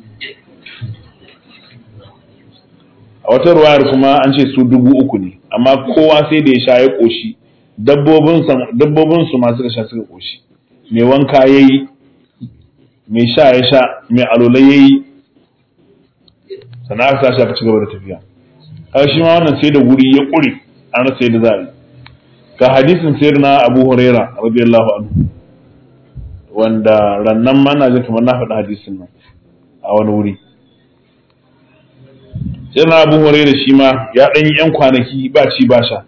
a wata ruwayar kuma an ce su dubu uku ne amma kowa sai da ya sha ya koshi dabbobin su ma suka sha suka koshi mai wanka yayi mai sha ya sha mai alola yayi sannan aka sashi aka ci gaba da tafiya kaga shi ma wannan sai da wuri ya kure an rasa yadda za a yi ga hadisin sayyidina Abu Huraira radiyallahu anhu wanda rannan ma na ji kamar na faɗi hadisin nan a wani wuri. Sayyidina Abu Huraira shi ma ya ɗan yi ƴan kwanaki ba ci ba sha,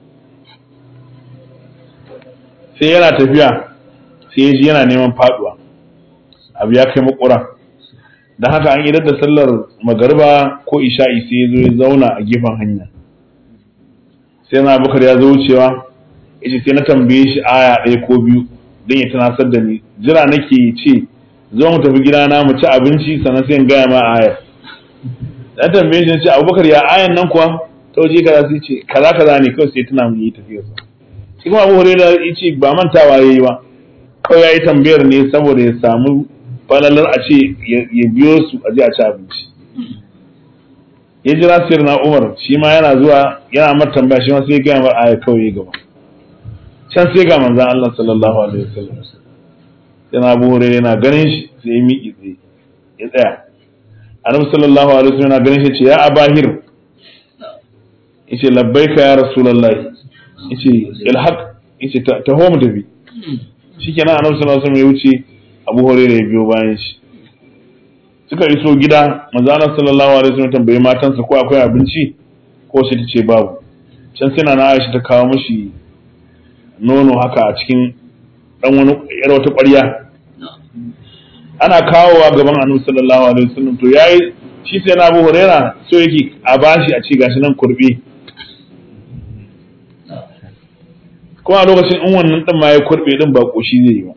sai yana tafiya sai ya ji yana neman faduwa, abu ya kai makura. Da haka an idar da sallar magariba ko isha'i sai ya zo ya zauna a gefen hanya. Sai na Abubakar ya zo wucewa, yace sai na tambaye shi aya ɗaya ko biyu don ya tunasar da ni, jira nake ce zo mu tafi gidana mu ci abinci sannan sai in gaya ma aya. Na tambaye shi ce Abubakar ya ayan nan kuwa ta waje kaza, sai ce kaza kaza ne, kawai sai tuna mun yi tafiyar sa. Shi kuma Abu Hurairah yace ba mantawa yayi ba, kawai yayi tambayar ne saboda ya samu falalar a ce ya biyo su a je a ci abinci. Ya jira sir na Umar shi ma yana zuwa yana mata tambaya, shi ma sai ya gaya mar aya kawai ya gaba. Can sai ga manzon Allah sallallahu alaihi wasallam. Yana Abu Hurairah yana ganin shi sai ya miƙe tsaye ya tsaya. Annabi sallallahu alaihi wasallam yana ganin shi ce ya Abahir, yace labbaika ya Rasulullahi, yace ilhaq, yace taho mu tafi. Shikenan Annabi sallallahu alaihi wasallam ya wuce, Abu Hurairah ya biyo bayan shi. Suka iso gida, manzo Allah sallallahu alaihi wasallam tambaye matansa ko akwai abinci, ko shi tace babu. Can sai na Aisha ta kawo mishi nono haka a cikin dan wani yar wata ƙwarya. Ana kawowa gaban Annabi sallallahu alaihi wasallam, to yayi shi sai na Abu Hurairah so yake a bashi a ci gashi nan kurbe. Kuma a lokacin in wannan din ma ya kurbe din ba koshi zai yi ba.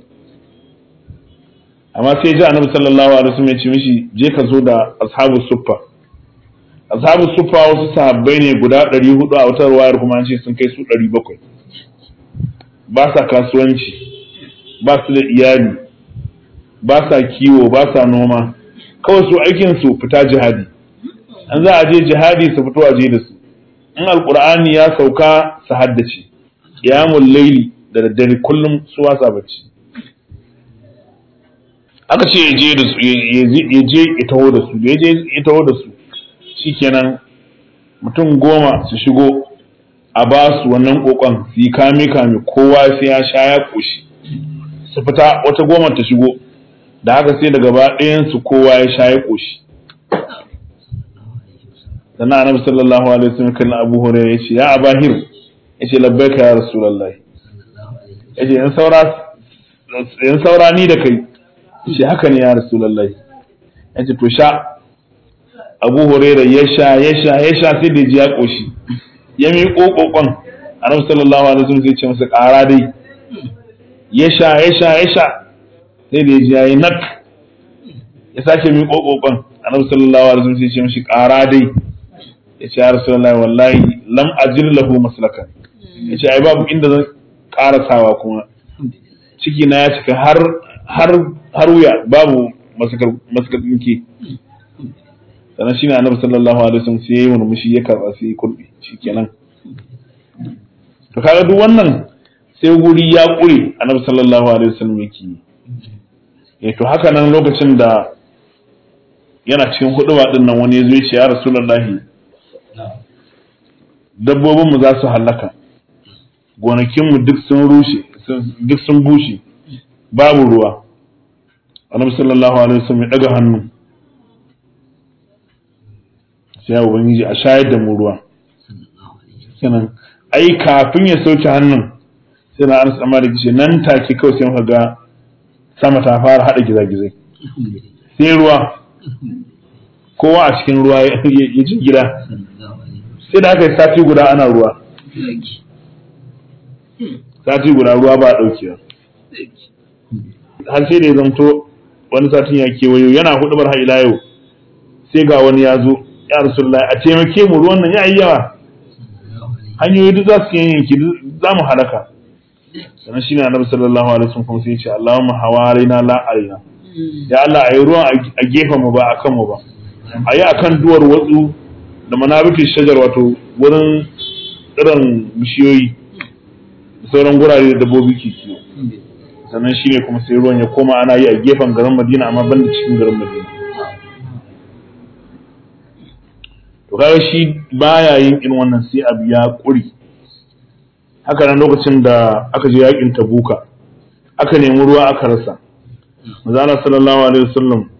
Amma sai ji Annabi sallallahu alaihi wasallam ya ce mishi je ka zo da ashabu suffa. Ashabu suffa wasu sahabbai ne guda ɗari hudu, a wata ruwayar kuma an ce sun kai su ɗari bakwai. Ba sa kasuwanci, ba su da iyali, ba sa kiwo, ba sa noma, kawai su aikin su fita jihadi. An za a je jihadi su fito a je da su. In alqur'ani ya sauka su haddace, qiyamul layli da daddare kullum su wasa bacci. Aka ce ya je da su, ya je ya taho da su, ya je ya taho da su, shikenan mutum goma su shigo a ba su wannan kokon su yi kame kame, kowa sai ya sha ya koshi, su fita wata goma ta shigo, da haka sai daga gaba ɗayan su kowa ya sha ya koshi. Sannan Annabi sallallahu alaihi wasallam kan Abu Hurairah yace ya Abahir, yace labbaika ya Rasulullahi, yace in saura in saura ni da kai, shi haka ne ya Rasulullahi. Yace to sha. Abu Hurairah ya sha ya sha ya sha sai da ji ya koshi, ya mi kokokon. Annabi sallallahu alaihi wasallam sai ya ce masa ƙara dai. Ya sha ya sha ya sha sai da ji yayi nak, ya sake mi kokokon. Annabi sallallahu alaihi wasallam sai ya ce mishi ƙara dai. Ya ce ya Rasulullahi wallahi lam ajir lahu maslakan. Ya ce ai babu inda zan ƙarasawa kuma ciki na ya cika har har har wuya, babu masakar masakar dinki. Sannan shine Annabi sallallahu alaihi wasallam sai yayi murmushi ya karba sai kurbi, shikenan. To kaga duk wannan sai guri ya kure Annabi sallallahu alaihi wasallam yake. Eh to haka nan lokacin da yana cikin huduba din nan wani yazo ya ce ya Rasulullahi, dabbobin mu za su halaka, gonakin mu duk sun rushe, duk sun bushe, babu ruwa. Annabi sallallahu alaihi wasallam ya daga hannu, sai ya ubangiji a shayar da mu ruwa. Kenan ai kafin ya sauke hannun sai na Anas amma da kice nan take kawai sai muka ga sama ta fara hada gizagizai, sai ruwa, kowa a cikin ruwa ya ji gida. Sai da aka yi sati guda ana ruwa, sati guda ruwa ba a daukewa, har sai da ya zamto wani satin ya kewayo yana hudubar har ila yau, sai ga wani ya zo, ya Rasulullahi a taimake mu, ruwan nan ya yi yawa, hanyoyi duk za su yanki, za mu halaka. Sannan shine Annabi sallallahu alaihi wasallam kuma sai ya ce Allahumma hawarina la arina, ya Allah ayi ruwan a gefen mu ba akan mu ba, ayi akan duwar watsu da manabitin shajar, wato wurin irin bishiyoyi da sauran gurare da dabbobi ke kiwo. Sannan shine kuma sai ruwan ya koma ana yi a gefen garin Madina amma banda cikin garin Madina. To kaga shi baya yin irin wannan sai abu ya kuri, haka nan lokacin da aka je yakin Tabuka aka nemi ruwa aka rasa manzo Allah sallallahu alaihi wasallam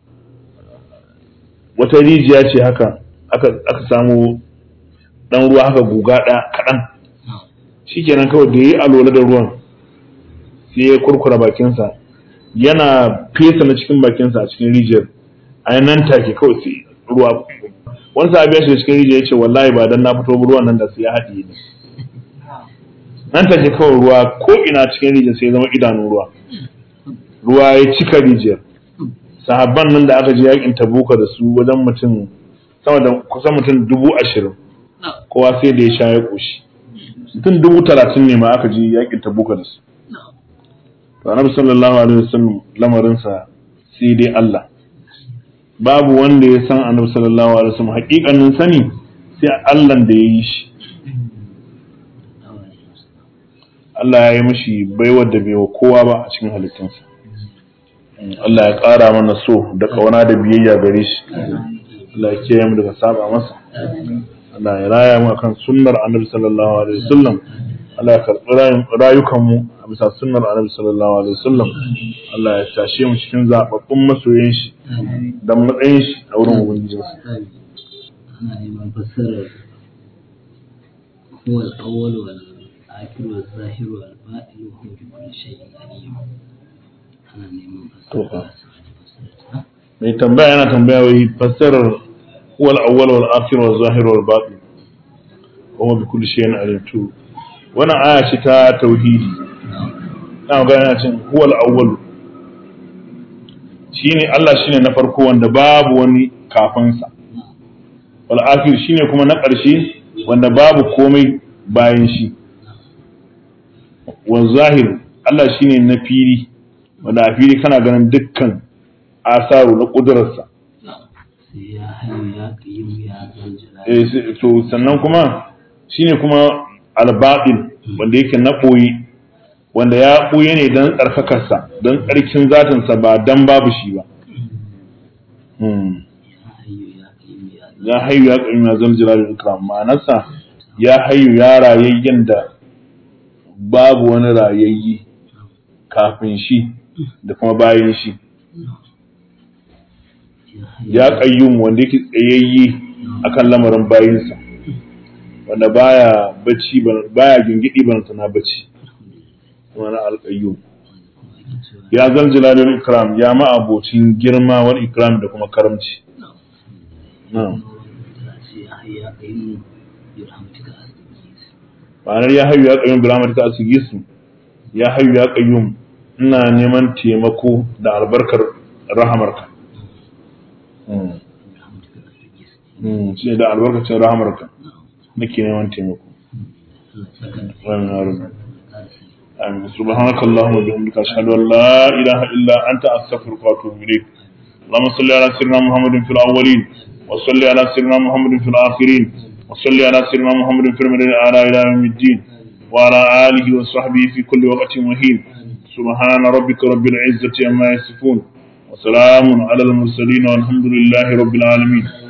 wata rijiya ce haka aka aka samu dan ruwa haka guga ɗaya kaɗan shikenan kawai da yayi alola da ruwan sai ya kurkura bakinsa yana fesa na cikin bakinsa a cikin rijiyar a nan take kawai sai ruwa wani sahabi ya shiga cikin rijiyar ya ce wallahi ba dan na fito ruwan nan da sai ya haɗiye ni nan take kawai ruwa ko ina cikin rijiyar sai ya zama idanun ruwa ruwa ya cika rijiyar sahabban nan da aka je yakin Tabuka da su wajen mutum sama da kusan mutum dubu ashirin kowa sai da ya sha ya koshi mutum dubu talatin ne ma aka je yakin Tabuka da su to annabi sallallahu alaihi wasallam lamarinsa sai dai Allah babu wanda ya san annabi sallallahu alaihi wasallam hakikanin sani sai Allah da ya yi shi Allah ya yi mishi baiwar da bai wa kowa ba a cikin halittunsa Allah ya ƙara mana so da ƙauna da biyayya gare shi Allah ya kiyaye mu daga saba masa Allah ya raya mu akan sunnar annabi sallallahu alaihi wasallam Allah ya karɓi rayukan mu a bisa sunnar annabi sallallahu alaihi wasallam Allah ya tashe mu cikin zababbun masoyan shi dan matsayin shi a wurin ubangiji ana neman fassarar huwa al-awwal wal akhir wal zahir wal batin wa huwa bi kulli shay'in alim ana neman fassarar mai tambaya yana tambaya wai fassarar huwa al-awwal wal akhir wal zahir wal batin wa huwa bi kulli shay'in alim to wannan aya ce ta tauhidi ina ga yana cin huwal awwal shine Allah shine na farko wanda babu wani kafin sa wal akhir shine kuma na ƙarshe wanda babu komai bayan shi wal zahir Allah shine na fili wanda a fili kana ganin dukkan asaru na kudurarsa ya hayyu ya qayyum ya zal jalali eh to sannan kuma shine kuma al-batin wanda yake na ɓoye wanda ya ɓoye ne don tsarkakarsa don tsarkin zatinsa ba don babu shi ba ya hayu ya ƙayyum ya zal jalali ikram ma'anarsa ya hayu ya rayayyen da babu wani rayayye kafin shi da kuma bayan shi ya ƙayyum wanda yake tsayayye akan lamarin bayinsa wanda baya bacci baya gingidi ban sana bacci wani alƙayyum ya zal jalalul ikram ya ma abocin girma wal ikram da kuma karamci na'am ma'anar ya hayyu ya qayyum bi rahmatika asgisu ya hayyu ya qayyum ina neman taimako da albarkar rahamarka mm shi da albarkacin rahamarka nake neman taimako amin subhanakallahumma wa bihamdika ashhadu an la ilaha illa anta astaghfiruka wa atubu ilayk اللهم صل على سيدنا محمد في الاولين وصل على سيدنا محمد في الاخرين وصل على سيدنا محمد في المدينه على الى يوم الدين وعلى اله وصحبه في كل وقت وحين سبحان ربك رب العزه عما يصفون وسلام على المرسلين والحمد لله رب العالمين